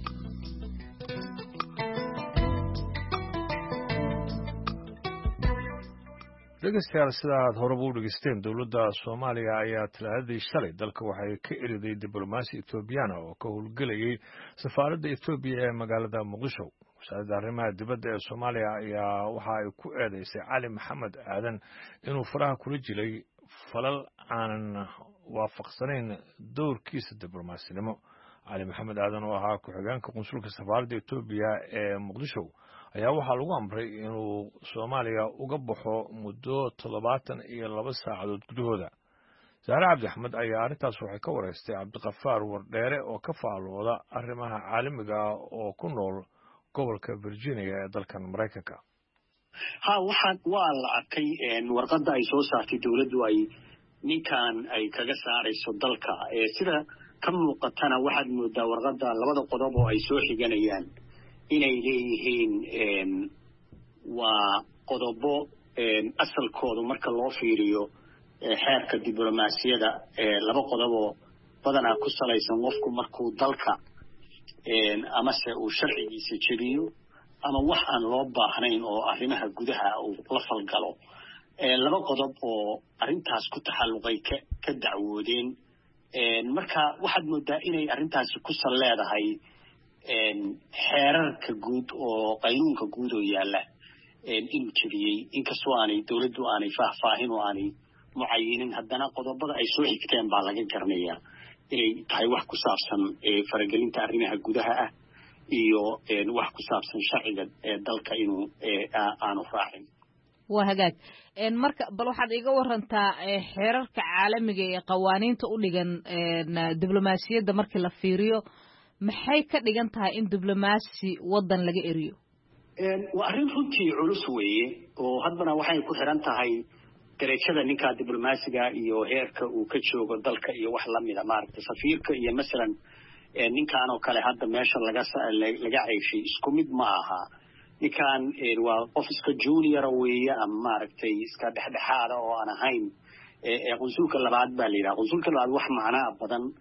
dhegeystayaal sida aad horeba u dhegeysteen dowladda soomaaliya ayaa talaadadii shalay dalka waxay ka eriday diblomaasi ethoobiyaana oo ka howlgelayay safaaradda ethoobiya ee magaalada muqdisho wasaaradda arrimaha dibadda ee soomaaliya ayaa waxa ay ku eedeysay cali maxamed aadan inuu faraha kula jiray falal aanan waafaqsanayn dowrkiisa diblomasinimo cali maxamed aadan oo ahaa ku-xigeenka qunsulka safaaradda etoobiya ee muqdisho ayaa waxaa lagu amray inuu soomaaliya uga baxo muddo 72 saacadood gudahooda saare cabdi axmed ayaa arrintaas waxay ka wareystay cabdiqafaar wardheere oo ka faalooda arrimaha caalamiga ah oo ku nool gobolka virginia ee dalkan maraykanka waa la arkay warqadda ay soo saartay dowladdu ay ninkan ay kaga saarayso dalka sida ka muuqatana waxaad moodaa warqadda labada qodob oo ay soo xiganayaan inay leeyihiin waa qodobo asalkoodu marka loo fiiriyo xeerka diblomaasiyada laba qodoboo badanaa ku salaysan qofku markuu dalka amase uu sharcigiisa jebiyo ama wax aan loo baahnayn oo arrimaha gudaha uu la falgalo laba qodob oo arrintaas ku taxalluqay ka dacwoodeen marka waxaad moodaa inay arrintaasi ku sal leedahay xeerarka guud oo qaynuunka guud oo yaalla inuu jebiyey inkastoo aanay dowladdu aanay faahfaahin oo aanay mucayinin haddana qodobada ay soo xigteen baa laga garanayaa inay tahay wax ku saabsan faragelinta arrimaha gudaha ah iyo wax ku saabsan sharciga dalka inuu aanu raacin waa hagaag marka bal waxaad iga warantaa xeerarka caalamiga ee qawaaniinta u dhigan diblomaasiyadda markii la fiiriyo maxay ka dhigan tahay in diblomaasi waddan laga eriyo waa arrin runtii culus weeye oo haddana waxay ku xiran tahay darajada ninka diblomaasiga iyo heerka uu ka joogo dalka iyo wax la mida maaragtay safiirka iyo masalan ninkan oo kale hadda meesha laga ceyshay isku mid ma aha ninkan waa qof iska junior weeye ama maaragtay iska dhexdhexaada oo aan ahayn qunsulka labaad baa la yidhaha qunsulka labaad wax macnaa badan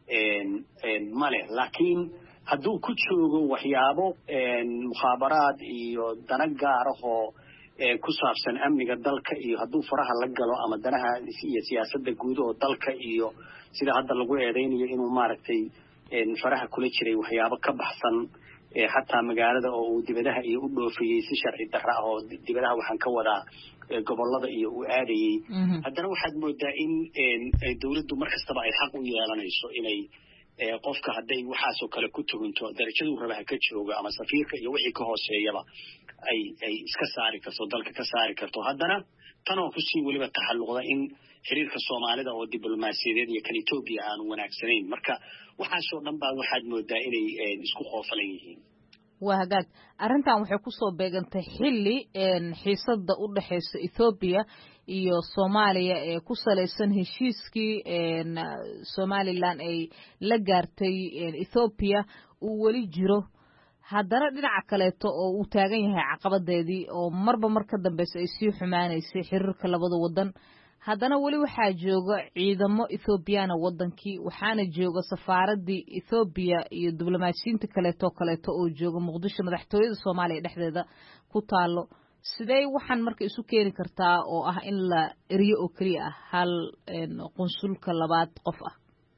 male laakiin hadduu ku joogo waxyaabo mukhaabaraad iyo dana gaarahoo ku saabsan amniga dalka iyo hadduu faraha la galo ama danaha iyo siyaasadda guud oo dalka iyo sida hadda lagu eedaynayo inuu maaragtay faraha kula jiray waxyaabo ka baxsan xataa magaalada oo uu dibadaha iyo u dhoofiyey si sharci darro ah oo dibadaha waxaan ka wadaa gobollada iyo uu aadayey haddana waxaad moodaa in dawladdu mar kastaba ay xaq u yeelanayso inay qofka hadday waxaasoo kale ku tugunto darajaduu rabaha ka jooga ama safiirka iyo wixii ka hooseeyaba ay iska saari karto dalka ka saari karto haddana tanoo kusii weliba taxalluqda in xiriirka soomaalida oo diblomaasiyadeed iyo kan Ethiopia aanu wanaagsanayn marka waxaasoo dhan baa waxaad moodaa inay isku qoofalan yihiin waa hagaag arrintan waxay ku soo beegantay xilli xiisadda u dhaxaysa Ethiopia iyo Soomaaliya ee ku saleysan heshiiskii Somaliland ay la gaartay Ethiopia uu weli jiro haddana dhinaca kaleeto oo uu taagan yahay caqabadeedii oo marba mar ka dambaysa ay sii xumaanaysay xiriirka labada wadan haddana weli waxaa jooga ciidamo Ethiopiana wadankii waxaana jooga safaaradii Ethiopia iyo diblomaasiyiinta kaleeto oo jooga Muqdisho madaxtooyada Soomaaliya dhexdeeda ku taalo sidee waxaan marka isu keeni kartaa oo ah in la eriyo oo kaliya ah hal qunsulka labaad qof ah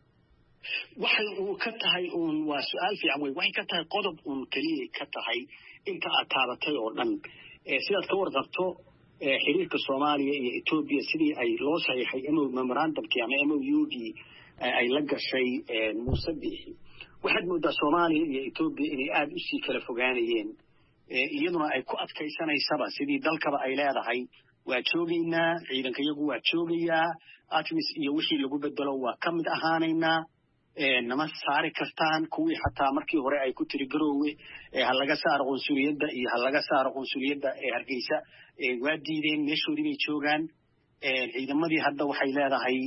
waxay uu ka tahay waa su'aal fiican wey waxay ka tahay qodob kaliya ka tahay inta aad taabatay oo dhan sidaad ka warqabto xiriirka Soomaaliya iyo Ethiopia sidii ay loo saxiixay memorandumkii ama MOU-gii ay la gashay Muuse Biixi waxaad moodaa Soomaaliya iyo Ethiopia inay aad u sii kala fogaanayeen iyaduna ay ku adkaysanaysaba sidii dalkaba ay leedahay waa joogaynaa ciidanka iyagu waa joogayaa ATMIS iyo wixii lagu bedelo waa ka mid ahaanaynaa nama saari kartaan kuwii xataa markii hore ay ku tiri garoowe ha laga saaro qunsuliyadda iyo ha laga saaro qunsuliyadda Hargeysa waa diideen meeshoodii bay joogaan ciidamadii hadda waxay leedahay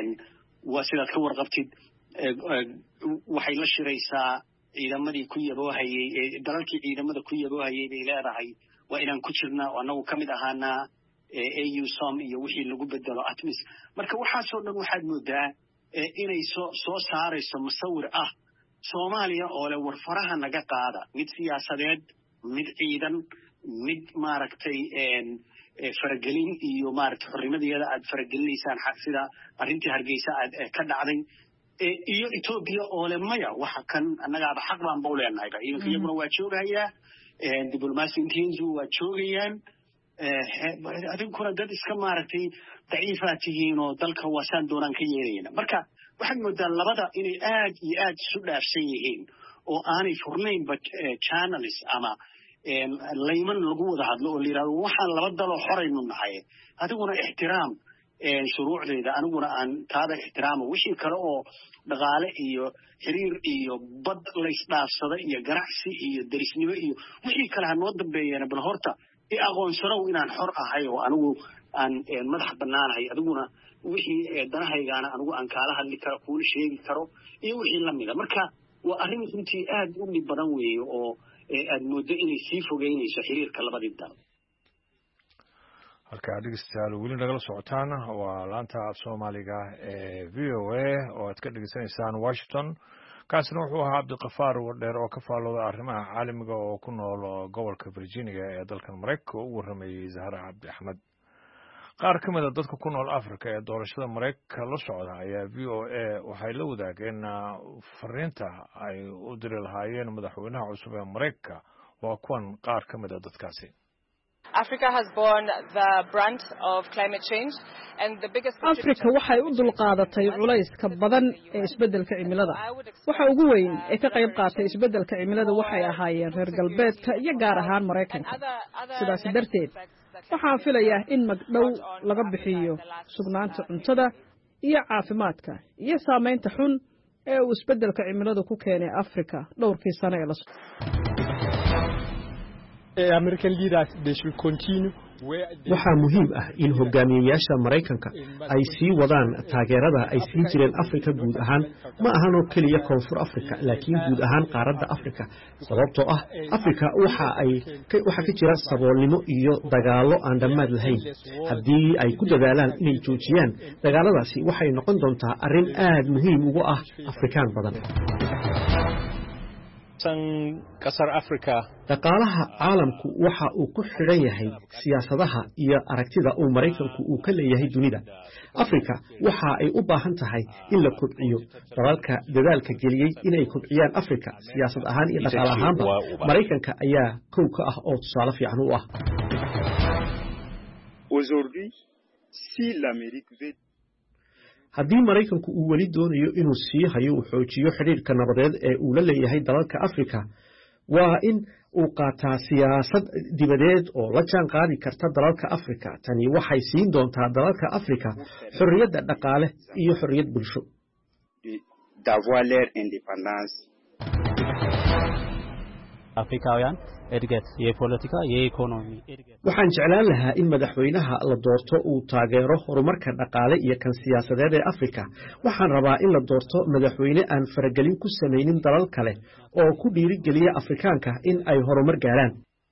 waa sidaad ka warqabtid waxay la shiraysaa ciidamadii ku yaboohayey dalalkii ciidamada ku yaboohayey bay leedahay waa inaan ku jirnaa oo annagu ka mid ahaanaa AUSOM iyo wixii lagu bedelo ATMIS marka waxaasoo dhan waxaad moodaa inay soo saarayso musawir ah Soomaaliya oo leh war faraha naga qaada mid siyaasadeed mid ciidan mid maaragtay faragelin iyo maaragtay xornimadeeda aad faragelinaysaan sida arrintii Hargeysa aad ka dhacday iyo Ethiopia oo leh maya waxa kan annagaaba xaq baan buu leenahay iyaguna waa joogayaa diblomaasiyiintu waa joogayaan adinkuna dad iska maaragtay daciifaad tihiin oo dalka waasaan doonaan ka yeelayna marka waxaad moodaa labada inay aad iyo aad isu dhaafsan yihiin oo aanay furnaynba channels ama layman lagu wada hadlo oo la yidhahdo waxaan laba daloo xoraynu nahay adiguna ixtiraam shuruucdeeda aniguna aan taada ixtiraamo wixii kale oo dhaqaale iyo xiriir iyo bad laysdhaafsada iyo ganacsi iyo derisnimo iyo wixii kale ha noo dambeeyeen bal horta aqoonsanow inaan xor ahay oo anigu aan madax bannaanahay adiguna wixii danahaygaana anigu aan kaala hadli karo kuula sheegi karo iyo wixii lamida marka waa arrin runtii aad u dhib badan weeye oo aad moodo inay sii fogeynayso xiriirka labadii dal halka dhegeystayaal weli nagala socotaan waa laanta af Soomaaliga ee VOA oo aad ka dhegeysanaysaan Washington kaasna wuxuu ahaa Cabdiqafaar Wadheer oo ka faalooda arrimaha caalamiga oo ku nool gobolka Virginia ee dalkan Mareykanka oo u waramayay Zahra Cabdi Axmed qaar ka mid ah dadka ku nool Afrika ee doorashada Mareykanka la socda ayaa VOA waxay la wadaageen fariinta ay u diri lahaayeen madaxweynaha cusub ee Mareykanka waa kuwan qaar ka mid ah dadkaasi Africa has borne the brunt of climate change and the biggest Africa waxay u dulqaadatay culayska badan ee isbeddelka cimilada waxa ugu weyn ee ka qayb qaatay isbeddelka cimilada waxay ahaayeen reer galbeedka iyo gaar ahaan Mareykanka sidaas darteed waxaan filayaa in magdhow laga bixiyo sugnaanta cuntada iyo caafimaadka iyo saameynta xun ee uu isbeddelka cimiladu ku keenay Africa dhowrkii sano ee la American leaders, they should continue waxaa muhiim ah in hogaamiyeyaasha Maraykanka ay sii wadaan taageerada ay siin jireen Afrika guud ahaan ma ahan oo kaliya Koonfur Afrika laakiin guud ahaan qaaradda Afrika sababtoo ah Afrika waxa ka jira saboolnimo iyo dagaallo aan dhammaad lahayn haddii ay ku dadaalaan inay joojiyaan dagaaladaasi waxay noqon doontaa arrin aad muhiim ugu ah Afrikaan badan dhaqaalaha caalamku waxa uu ku xidhan yahay siyaasadaha iyo aragtida uu Maraykanku uu ka leeyahay dunida Afrika waxa ay u baahan tahay in la kobciyo dalalka dadaalka geliyay inay kobciyaan Afrika siyaasad ahaan iyo dhaqaale ahaanba Maraykanka ayaa kow ka ah oo tusaale fiican u ah haddii Maraykanku uu weli doonayo inuu sii hayo uu xoojiyo xiriirka nabadeed ee uu la leeyahay dalalka Afrika waa in uu qaataa siyaasad dibadeed oo la jaan qaadi karta dalalka Afrika tani waxay siin doontaa dalalka Afrika xorriyadda dhaqaale iyo xorriyad bulsho afrikaawyan edget የፖለቲካ የኢኮኖሚ waxaan jeclaan lahaa in madaxweynaha la doorto uu taageero horumarka dhaqaale iyo kan siyaasadeed ee Afrika waxaan rabaa in la doorto madaxweyne aan faragelin ku sameeynin dalal kale oo ku dhiirigeliya Afrikaanka in ay horumar gaaraan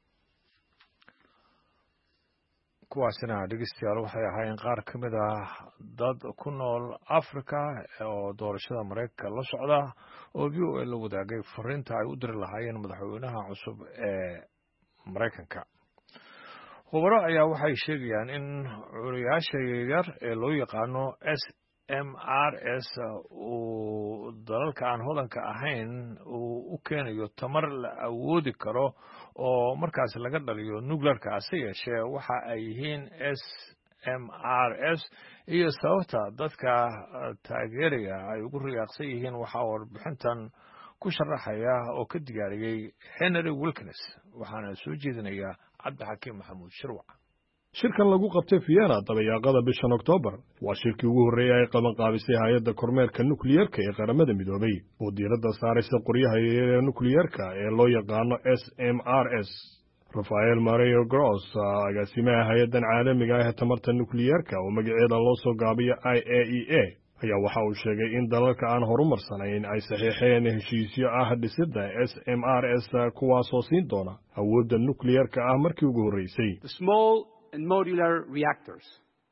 kuwaasina dhegeystayaal waxay ahaayeen qaar ka mid ah dad ku nool Afrika oo doorashada Mareykanka la socda oo VOA la wadaagay fariinta ay u diri lahaayeen madaxweynaha cusub ee Mareykanka khubaro ayaa waxay sheegayaan in curiyaasha yaryar ee loo yaqaano SMRS uu dalalka aan hodanka ahayn uu u keenayo tamar la awoodi karo oo markaas laga dhaliyo nuclearka ase yeeshee waxa ay yihiin SMRS iyo sababta dadka taageeraya ay ugu riyaaqsan yihiin waxaa warbixintan ku sharaxaya oo ka diyaariyey Henry Wilkins waxaana soo jeedinaya cabdixakiim maxamuud shirwac shirkan lagu qabtay Vienna dabayaaqada bishan Oktoobar waa shirkii ugu horreeyay ay qaban qaabisay hay'adda kormeerka nukliyeerka ee qaramada midoobay oo diiradda saaraysa qoryaha yaryar nukliyeerka ee loo yaqaano SMRS Rafael Mario Gross agaasimaha hay'addan caalamiga ah ee tamarta nukliyeerka oo magaceeda loo soo gaabiyo IAEA ayaa waxa uu sheegay in dalalka aan horumarsanayn ay saxiixeen heshiisyo ah dhisidda SMRS kuwaasoo siin doona awoodda nukliyeerka ah markii ugu horreysay and modular reactors.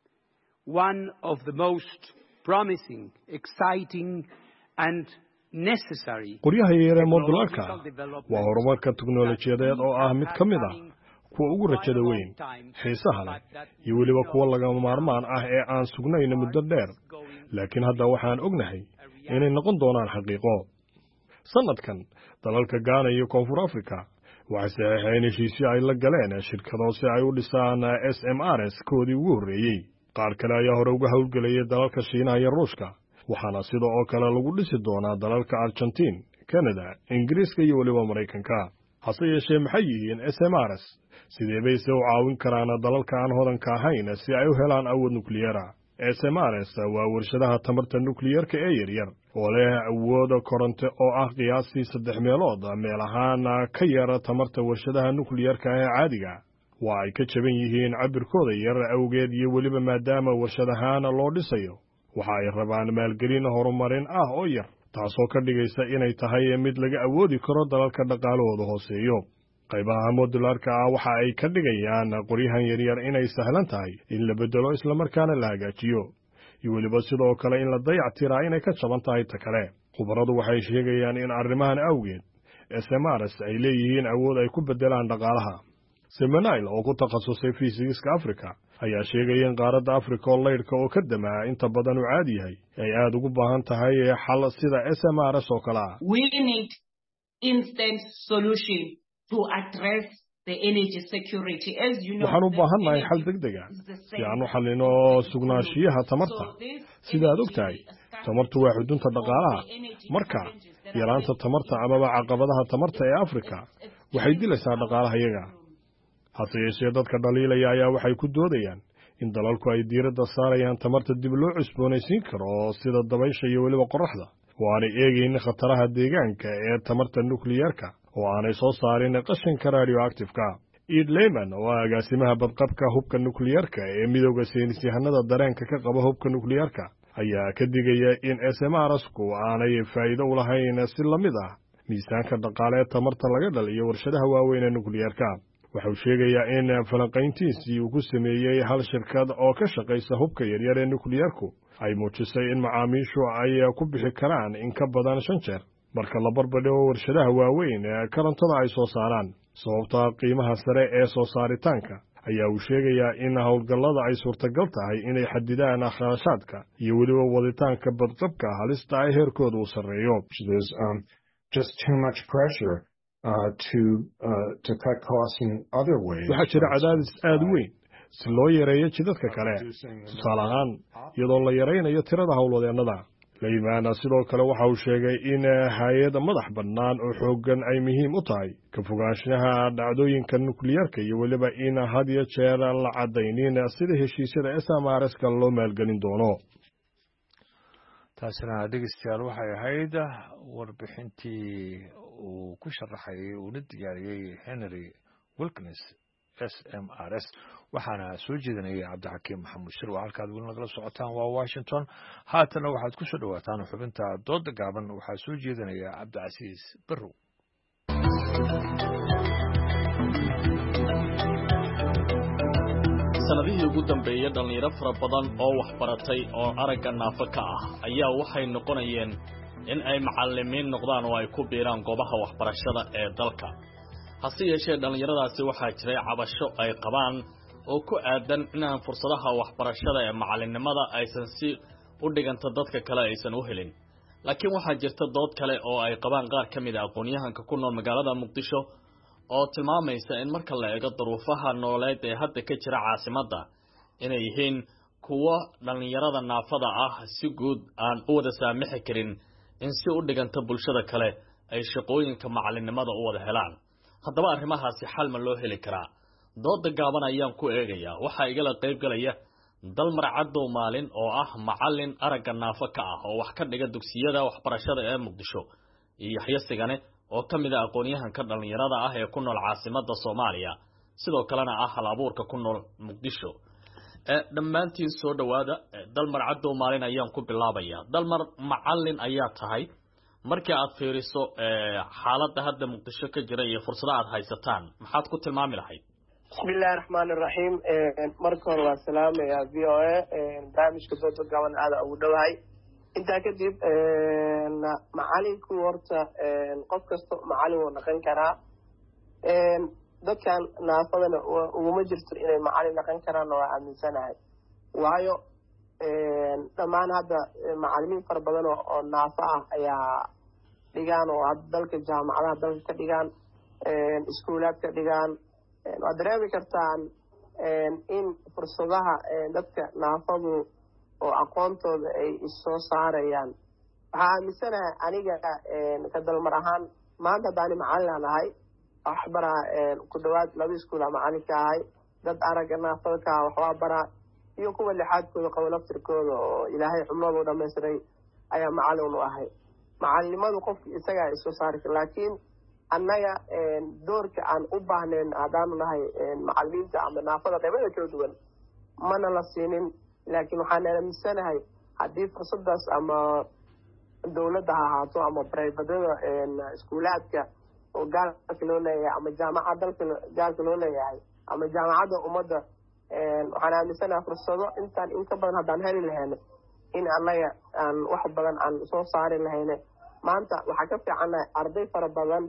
One of the most promising, exciting and necessary. qoryaha yaryar modularka waa horumarka tiknoolajiyadeed oo ah mid ka mid ah kuwa ugu rajada weyn xiisaha leh iyo weliba kuwa lagama maarmaan ah ee aan sugnayn muddo dheer laakiin hadda waxaan ognahay inay noqon doonaan xaqiiqo sanadkan dalalka Ghana iyo Koonfur Afrika waxay saxiixeen heshiisyo ay la galeen shirkado si ay u dhisaan SMRS koodii ugu horreeyay qaar kale ayaa hore uga hawlgelayay dalalka Shiinaha iyo Ruushka waxaana sidoo kale lagu dhisi doonaa dalalka Argentina, Canada, Ingiriiska iyo waliba Mareykanka hase yeeshee maxay yihiin SMRS sidee bay u caawin karaan dalalka aan hodanka ahayn si ay u helaan awood nukliyeer SMRS waa warshadaha tamarta nukliyeerka ee yaryar oo leh awood koronto oo ah qiyaastii 3 meelood meel ahaan ka yar tamarta warshadaha nukliyeerka ee caadiga waa ay ka jaban yihiin cabirkooda yar awgeed iyo weliba maadaama warshadahan loo dhisayo waxa ay rabaan maalgelin horumarin ah oo yar taasoo ka dhigaysa inay tahay mid laga awoodi karo dalalka dhaqaalahooda hooseeyo qaybaha modularka waxa ay ka dhigayaan qoryahan yaryar inay sahlan tahay in la bedelo isla markaana la hagaajiyo iyo weliba sidoo kale in la dayactiraa inay ka jaban tahay ta kale khubaradu waxay sheegayaan in arrimahan awgeed SMRS ay leeyihiin awood ay ku bedelaan dhaqaalaha Seminail oo ku takhasusay fiisigiska Afrika ayaa sheegay in qaaradda Afrika oo leyrka oo ka damaa inta badan uu caadi yahay ay aad ugu baahan tahay xal sida SMRS oo kale ah we need instant solution to address the energy security as you know waxaan u baahannahay xal degdeg ah si aan u xallino sugnaanshiyaha tamarta sida aad ogtahay tamartu waa xudunta dhaqaalaha marka yaraanta tamarta amaba caqabadaha tamarta ee Afrika waxay dilaysaa dhaqaalaha iyaga hase yeeshee dadka dhaliilaya ayaa waxay ku doodayaan in dalalku ay diiradda saarayaan tamarta dib loo cusboonaysiin karo sida dabaysha iyo weliba qorraxda oo aanay eegayn khataraha deegaanka ee tamarta nukliyeerka oo aanay soo saarin qashinka radioactive-ka Ed Lehman oo agaasimaha badqabka hubka nukliyeerka ee midowga saynisyahanada dareenka ka qaba hubka nukliyeerka ayaa ka digaya in SMRs-ku aanay faa'iido u lahayn si la mid ah miisaanka dhaqaale tamarta laga dhaliyo warshadaha waaweyn ee nukliyeerka. waxa uu sheegayaa in falanqayntiisii uu ku sameeyey hal shirkad oo ka shaqaysa hubka yaryar ee nukliyeerku ay muujisay in macaamiishu ay ku bixi karaan in ka badan 5 jeer marka la barbardhigo warshadaha waaweyn ee korontada ay soo saaraan. sababta qiimaha sare ee soo saaritaanka ayaa uu sheegayaa in howlgallada ay suurtagal tahay inay xadidaan kharashaadka iyo weliba waditaanka badqabka halista ay heerkooda u sarreeyo. Just too much pressure to cut costs in other ways. waxaa jira cadaadis aad u weyn si loo yareeyo jidadka kale, tusaale ahaan iyadoo la yaraynayo tirada howlwadeennada. Lehman sidoo kale waxa uu sheegay in hay'ad madax bannaan oo xooggan ay muhiim u tahay ka fogaanshaha dhacdooyinka nukliyeerka iyo weliba in had iyo jeer la caddaynin sida heshiisyada SMRs-ka loo maalgelin doono. taasina dhegeystayaal waxay ahayd warbixintii uu ku sharaxayay uuna diyaariyey Henry Wilkins SMRs waxaana soo jeedinayay cabdixakiim maxamuud shir. waa halkaad weli nagala socotaan waa Washington. haatana waxaad ku soo dhawaataan xubinta dooda gaaban. waxaa soo jeedinaya cabdicasiis barrow. sanadihii ugu dambeeyay dhalinyaro fara badan oo waxbaratay oo aragga naafo ka ah ayaa waxay noqonayeen in ay macallimiin noqdaan oo ay ku biiraan goobaha waxbarashada ee dalka. hase yeeshee dhallinyaradaasi waxaa jiray cabasho ay qabaan oo ku aadan inaan fursadaha waxbarashada ee macallinnimada aysan si u dhiganta dadka kale aysan u helin. laakiin waxaa jirta dood kale oo ay qabaan qaar ka mid ah aqoon-yahanka ku nool magaalada Muqdisho oo tilmaamaysa in marka la eego duruufaha nololeed ee hadda ka jira caasimadda inay yihiin kuwa dhallinyarada naafada ah si guud aan u wada saamixi karin in si u dhiganta bulshada kale ay shaqooyinka macallinnimada u wada helaan. haddaba arrimahaasi xal ma loo heli karaa? dooda gaaban ayaan ku eegayaa. waxaa igala qayb galaya Dalmar Cadow Maalin oo ah macallin aragga naafo ka ah oo wax ka dhiga dugsiyada waxbarashada ee Muqdisho, iyo Yaxya Sigane oo ka mid ah aqoon-yahanka dhallinyarada ah ee ku nool caasimadda Soomaaliya, sidoo kalena ah hal-abuurka ku nool Muqdisho. dhammaantiin soo dhawaada. Dalmar Cadow Maalin ayaan ku bilaabayaa. Dalmar, macallin ayaa tahay. markii aad fiiriso xaaladda hadda Muqdisho ka jira iyo fursadaha aad haysataan, maxaad ku tilmaami lahayd? bismillahi raxmaani raxiim. marka hore waa salaamaya VOA barnaamijka dooda gaaban aada ugu dhowahay. intaa kadib macallinku horta qof kasta macallin wuu noqon karaa. dadkan naafadana uguma jirto inay macallin noqon karaan waa aaminsanahay. waayo dhammaan hadda macallimiin fara badan oo naafo ah ayaa dhigaan oo dalka jaamacadaha dalka ka dhigaan, iskuulaad ka dhigaan. waad dareemi kartaan in fursadaha dadka naafadu oo aqoontooda ay isoo saarayaan. waxaa aaminsanahay aniga ka dalmar ahaan maanta haddaani macallin aan ahay waxbaraa ku dhawaad 2 iskuul aan macallin ka ahay. dad aragga naafada ka ah waxbaa baraa, iyo kuwa lixaadkooda qabo laftirkooda oo ilaahay xubnooda u dhamaystiray ayaa macallin u ahay. macallimadu qofka isagaa isoo saari kara, laakiin annaga doorka aan u baahnayn haddaanu nahay macallimiinta ama naafada qaybada kala duwan mana la siinin. laakiin waxaan aaminsanahay haddii fursadaas ama dowladda ha ahaato ama brifadada iskuulaadka oo gaalka loo leeyahay ama jaamacad dalka gaalka loo leeyahay ama jaamacadda ummadda, waxaan aaminsanahay fursado intaan in ka badan haddaan heli lahayna in annaga aan wax badan aan soo saari lahayna. maanta waxaa ka fiicannahay arday fara badan,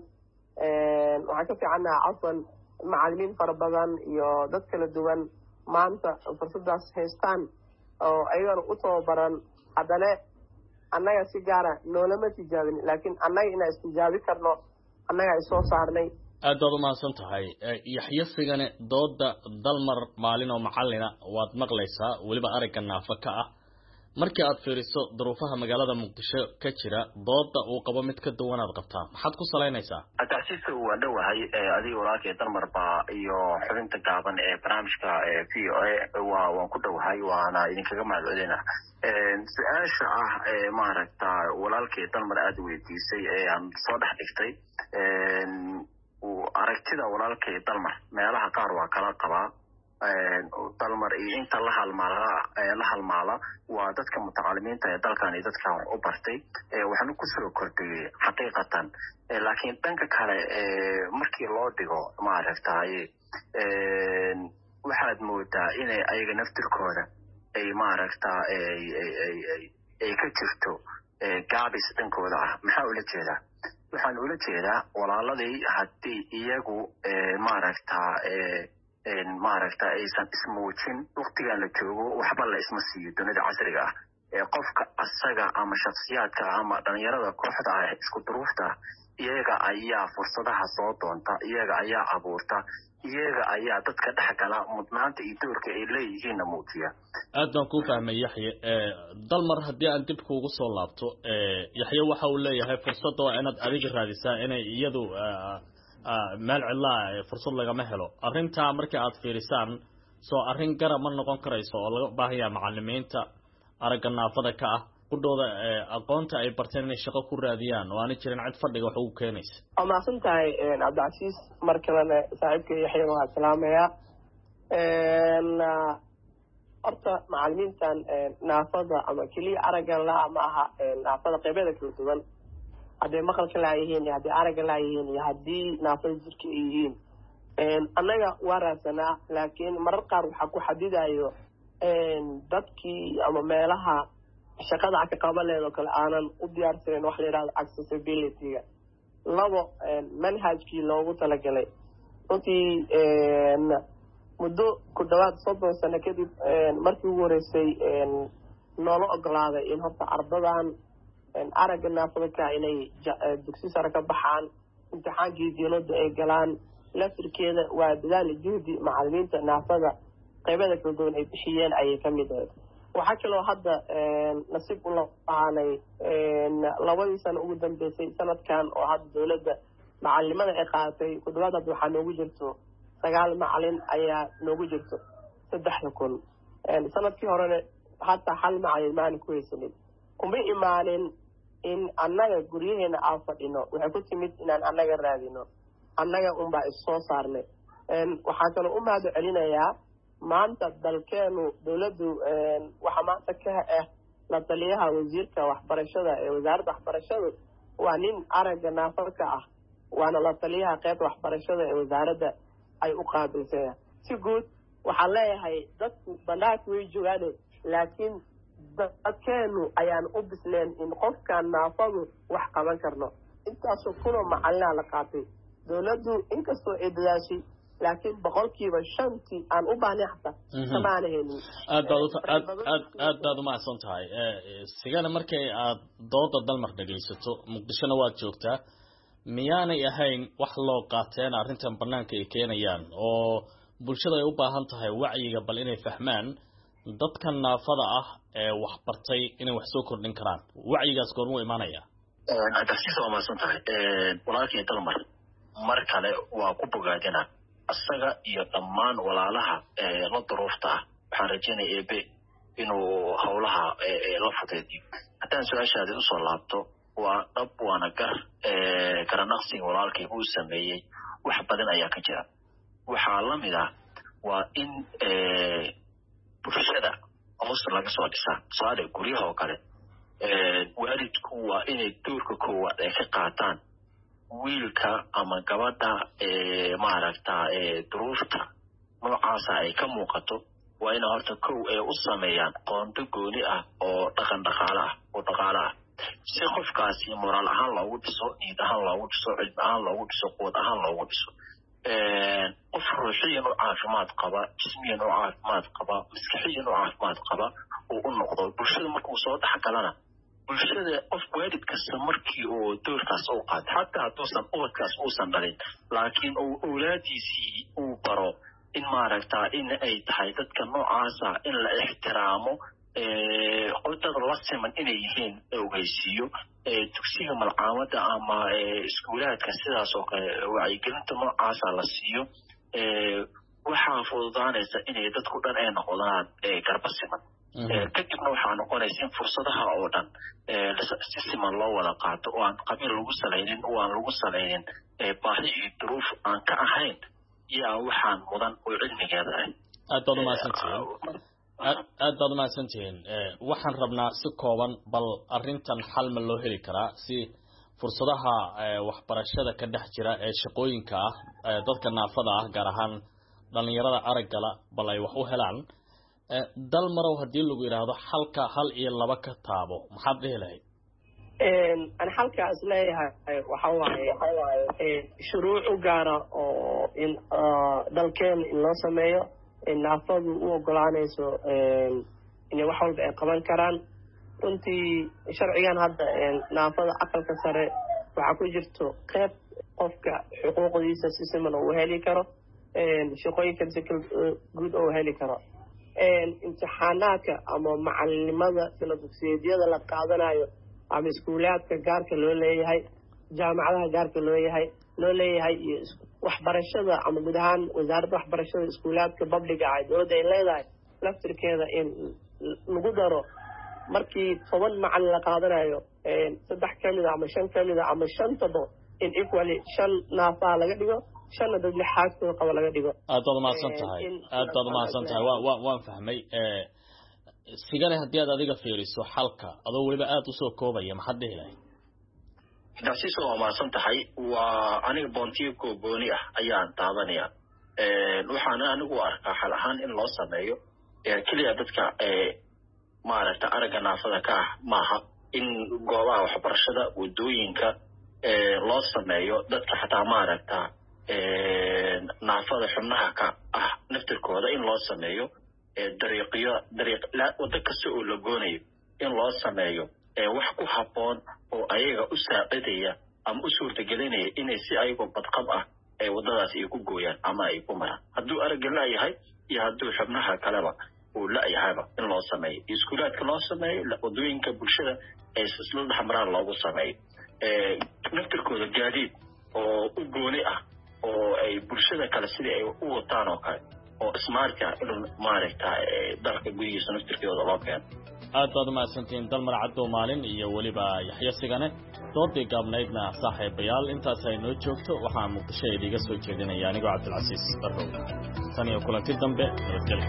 waxaa ka fiicannahay cafwan macallimiin fara badan iyo dad kala duwan maanta fursadaas haystaan oo ayagana u tababaran. haddana annaga si gaara noolama tijaabin, laakiin annaga inaan istijaabi karno annaga ay soo saarnay. aad baad u mahadsan tahay. Yaxya Sigane, dooda Dalmar Maalin oo macallina waad maqlaysaa, weliba aragga naafo ka ah. markii aad fiiriso duruufaha magaalada Muqdisho ka jira, dooda uu qabo mid ka duwan aad qabtaa, maxaad ku salaynaysaa? taasiisu waa dhawahay adiga walaalkay Dalmar baa iyo xubinta gaaban ee barnaamijka VOA waan ku dhawahay, waana idinkaga mahadcelinayaa. su-aasha ah maaragta walaalkay Dalmar aad weydiisay aan soo dhex dhigtay aragtida walaalkay dalmar meelaha qaar waa kala qabaa dalmar iyo inta la halmaala waa dadka mutacalimiinta ee dalkan iyo dadkan u bartay waxaanu kusoo kordhiyey xaqiiqatan laakiin dhanka kale markii loo dhigo maaragtay waxaad moodaa inay ayaga naftirkooda ay maaragta ay ka jirto gaabis dhankooda ah maxaa ula jeedaa waxaan ula jeedaa walaaladii haddii iyagu maaragta aysan ismuujin waktigan la joogo waxba la isma siiyo dunida casriga ah qofka asaga ama shakhsiyaadka ama dhalinyarada kooxda ah isku duruufta iyaga ayaa fursadaha soo doonta iyaga ayaa abuurta iyaga ayaa dadka dhex gala mudnaanta iyo doorka ay leeyihiinna muujiya aad baan ku fahmay yaxye dalmar haddii aan dib kuugu soo laabto yaxye waxa uu leeyahay fursadda waa inaad adiga raadisaa inay iyadu meel cidlaa fursad lagama helo arrintaa markii aad fiirisaan soo arrin gara ma noqon karayso oo laga baahanyaa macalimiinta aragga naafada ka ah qudhooda aqoonta ay barteen inay shaqo ku raadiyaan oo aanay jirin cid fadhiga wax ugu keenaysa waa mahadsan tahay cabdicasiis mar kalena saaxiibka yaxya waa salaamayaa horta macalimiintan naafada ama keliya araggan la ma aha naafada qeybeeda kala duwan hadday maqalka laayihiin iyo haddii aragga laayihiin iyo haddii naafada jirka ay yihiin annaga waa raadsanaa laakiin marar qaar waxaa ku xadidayo dadkii ama meelaha shaqada caqabaleed oo kale aanan u diyaarsaneyn wax la yidhahdo accessibility-ga labo manhajkii loogu talagalay runtii muddo ku dhawaad 30 sano kadib markii ugu horeysay noola ogolaaday in horta ardadan aragga naafada ka inay dugsi sare ka baxaan imtixaankii dowladda ay galaan laftirkeeda waa dadaal juhdi macalimiinta naafada qaybada kala duwan ay bixiyeen ayay ka mid ahayd waxaa kaloo hadda nasiib u lahaanay 2 sano ugu dambeysay sanadkan oo hadda dowladda macalimada ay qaadatay ku dhawaad hadda waxaa noogu jirto 9 macalin ayaa noogu jirto 3,000 sanadkii horena hataa hal macalin maan ku haysanin kuma imaanin in annaga guryaheena aan fadhino waxay ku timid inaan annaga raadino annaga unbaa issoo saarnay waxaa kaloo u mahad celinayaa maanta dalkeenu dowladdu waxaa maanta ka ah la taliyaha wasiirka waxbarashada ee wasaaradda waxbarashadu waa nin aragga naafada ka ah waana la taliyaha qaybta waxbarashada ee wasaaradda ay u qaabilsaya si guud waxaan leeyahay dadku banaanka way joogaan laakiin dadkeenu ayaan u bisleen in qofkaan naafadu wax qaban karno intaasoo kunoo macalina la qaatay dowladdu inkastoo ay dadaashay laakiin 5% aan u baahnay xataa samaana helin aad baad u mahadsan tahay sigana markay aad dooda dalmar dhagaysato muqdishona waad joogtaa miyaanay ahayn wax loo qaateen arrintan banaanka ay keenayaan oo bulshada ay u baahan tahay wacyiga bal inay fahmaan dadkan naafada ah ee wax bartay inay wax soo kordhin karaan wacyigaas goormuu imaanaya adasiisa waa mahadsan tahay walaalkii dalmar mar kale waa ku bogaadina asaga iyo dhammaan walaalaha la duruufta ah waxaan rajaynaya ebe inuu howlaha la fudeediyo haddaan su-aashaadi usoo laabto waa dhab waana garanaqsiga walaalkay uu sameeyey wax badan ayaa ka jira waxaa la mid ah waa in bulshada hoos laga soo dhisaa tusaale guryaha oo kale waalidku waa inay doorka koowaad ay ka qaataan wiilka ama gabadha maaragta duruufta noocaasa ay ka muuqato waa ina horta kow ay u sameeyaan qoonto gooni ah oo dhaqaale ah si qofkaasi moraal ahaan loogu dhiso niyad ahaan loogu dhiso cilmi ahaan loogu dhiso quwad ahaan loogu dhiso qof ruuxiyan u caafimaad qaba jismiyan u caafimaad qaba maskaxiyan u caafimaad qaba uu u noqdo bulshada markuu soo dhex galana bulshada qof waalid kasta markii uu doorkaas u qaato xataa hadduusan ubadkaas uusan dhalin laakiin uu awlaadiisii uu baro in maaragtaa in ay tahay dadka noocaasa in la ixtiraamo dad la siman inay yihiin ogeysiiyo dugsiga malcaamada ama iskuulaadka sidaas oo kale wacyigelinta noocaasa la siiyo waxaa fududaanaysa inay dadku dhan ay noqdaan garba siman kadibna waxaa noqonaysa in fursadaha oo dhan si siman loo wada qaato oo aan qabiil lagu salaynin oo aan lagu salaynin baahi iyo duruuf aan ka ahayn yaa waxaan mudan oo cilmigeeda ah. aad baad umahadsantihiin. waxaan rabnaa si kooban bal arrintan xal ma loo heli karaa si fursadaha waxbarashada ka dhex jira ee shaqooyinka ah dadka naafada ah gaar ahaan dhalinyarada araggala bal ay wax u helaan. dal marow haddii lagu yidhaahdo xalka 1 iyo 2 ka taabo maxaad dhihi lahayd? أنا حالك أسلحة وحواي شروع وجارة إن دالكين إن لا سمايا إن أفضل وقلانيسو إن وحول بقبل كران كنتي شرعيا هذا نافذ أقل كسر وعكو جرتو كيف قفك حقوق دي سيسمن وهالي كرا شقوي كبسكل جود وهالي كرا امتحاناتك أما معلمة في الدكتورية ده لقاعدنا ama iskuulaadka gaarka loo leeyahay jaamacadaha gaarka loo leeyahay waxbarashada ama guud ahaan wasaaradda waxbarashada iskuulaadka public ah dowladda ay leedahay laftirkeeda in lagu daro markii 10 macallin la qaadanayo 3 kamid ama 5 kamid ama 5 in equally 5 naafaa laga dhigo 5 dad lixaadkooda qaba laga dhigo. aad baad mahadsantahay waan fahmay. sigale haddii aad adiga fiiriso xalka adoo weliba aad u soo koobaya maxaad dhihi lahayd? daasiis oo maasan tahay waa aniga boontiibko gooni ah ayaan taabanaya. waxaan anigu arkaa xal ahaan in loo sameeyo keliya dadka maaragta aragga naafada ka ah maaha in goobaha waxbarashada wadooyinka loo sameeyo dadka xataa maaragta naafada xubnaha ka ah naftirkooda in loo sameeyo dariiq wada kasta oo la goonayo in loo sameeyo wax ku habboon oo ayaga u saacidaya ama u suurtagelinaya inay si ayagoo badqab ah ay wadadaas ay ku gooyaan ama ay ku maraan hadduu aragga la'yahay iyo hadduu xubnaha kaleba uu la'yahayba in loo sameeyo iskuulaadka loo sameeyo wadooyinka bulshada ee isla dhexmaraan loogu sameeyo naftirkooda gaadiid oo u gooni ah oo ay bulshada kale sidii ay u wataan oo kale oo smartka inuu maaragta dalka gudihiisa naftirkeeda loo keeno. aad baad umahadsantihiin dalmar caddow maalin iyo weliba yaxya sigane doodii gaabnaydna saaxiibayaal intaas ay noo joogto waxaa muqdisho idiga soo jeedinaya anigoo cabdilcasiis barrow tan iyo kulanti dambe nabadgelyo.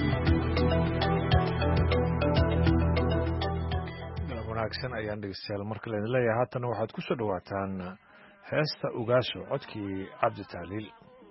wanaagsan ayaan dhegeystayaal marka laydin leeyahay haatana waxaad ku soo dhawaataan heesta ugaaso codkii cabdi tahliil.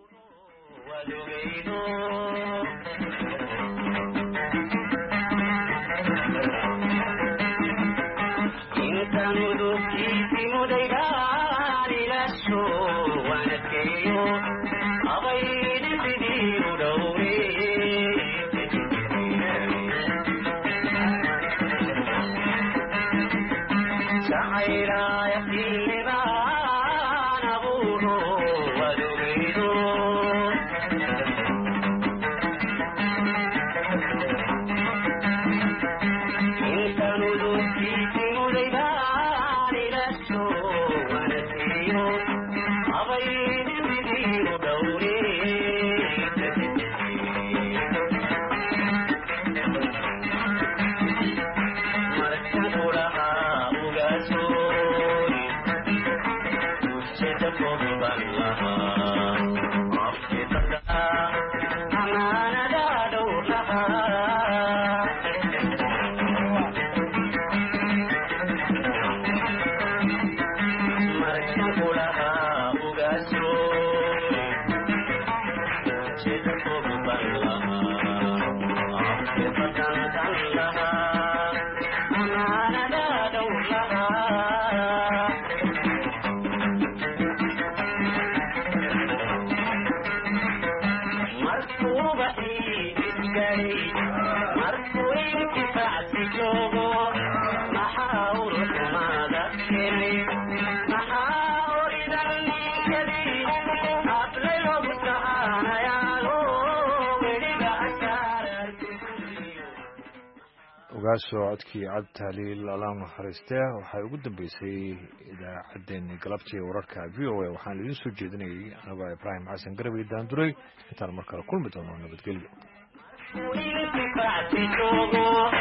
ogaaso codkii cabdi tahliil allah naxariistee waxay ugu dambeysay idaacaddeenii galabtii wararka v o a waxaan idiin soo jeedinayay anigoo ibraahim xasan garabay daanduray intaan mar kale kulmi doono nabadgelyo.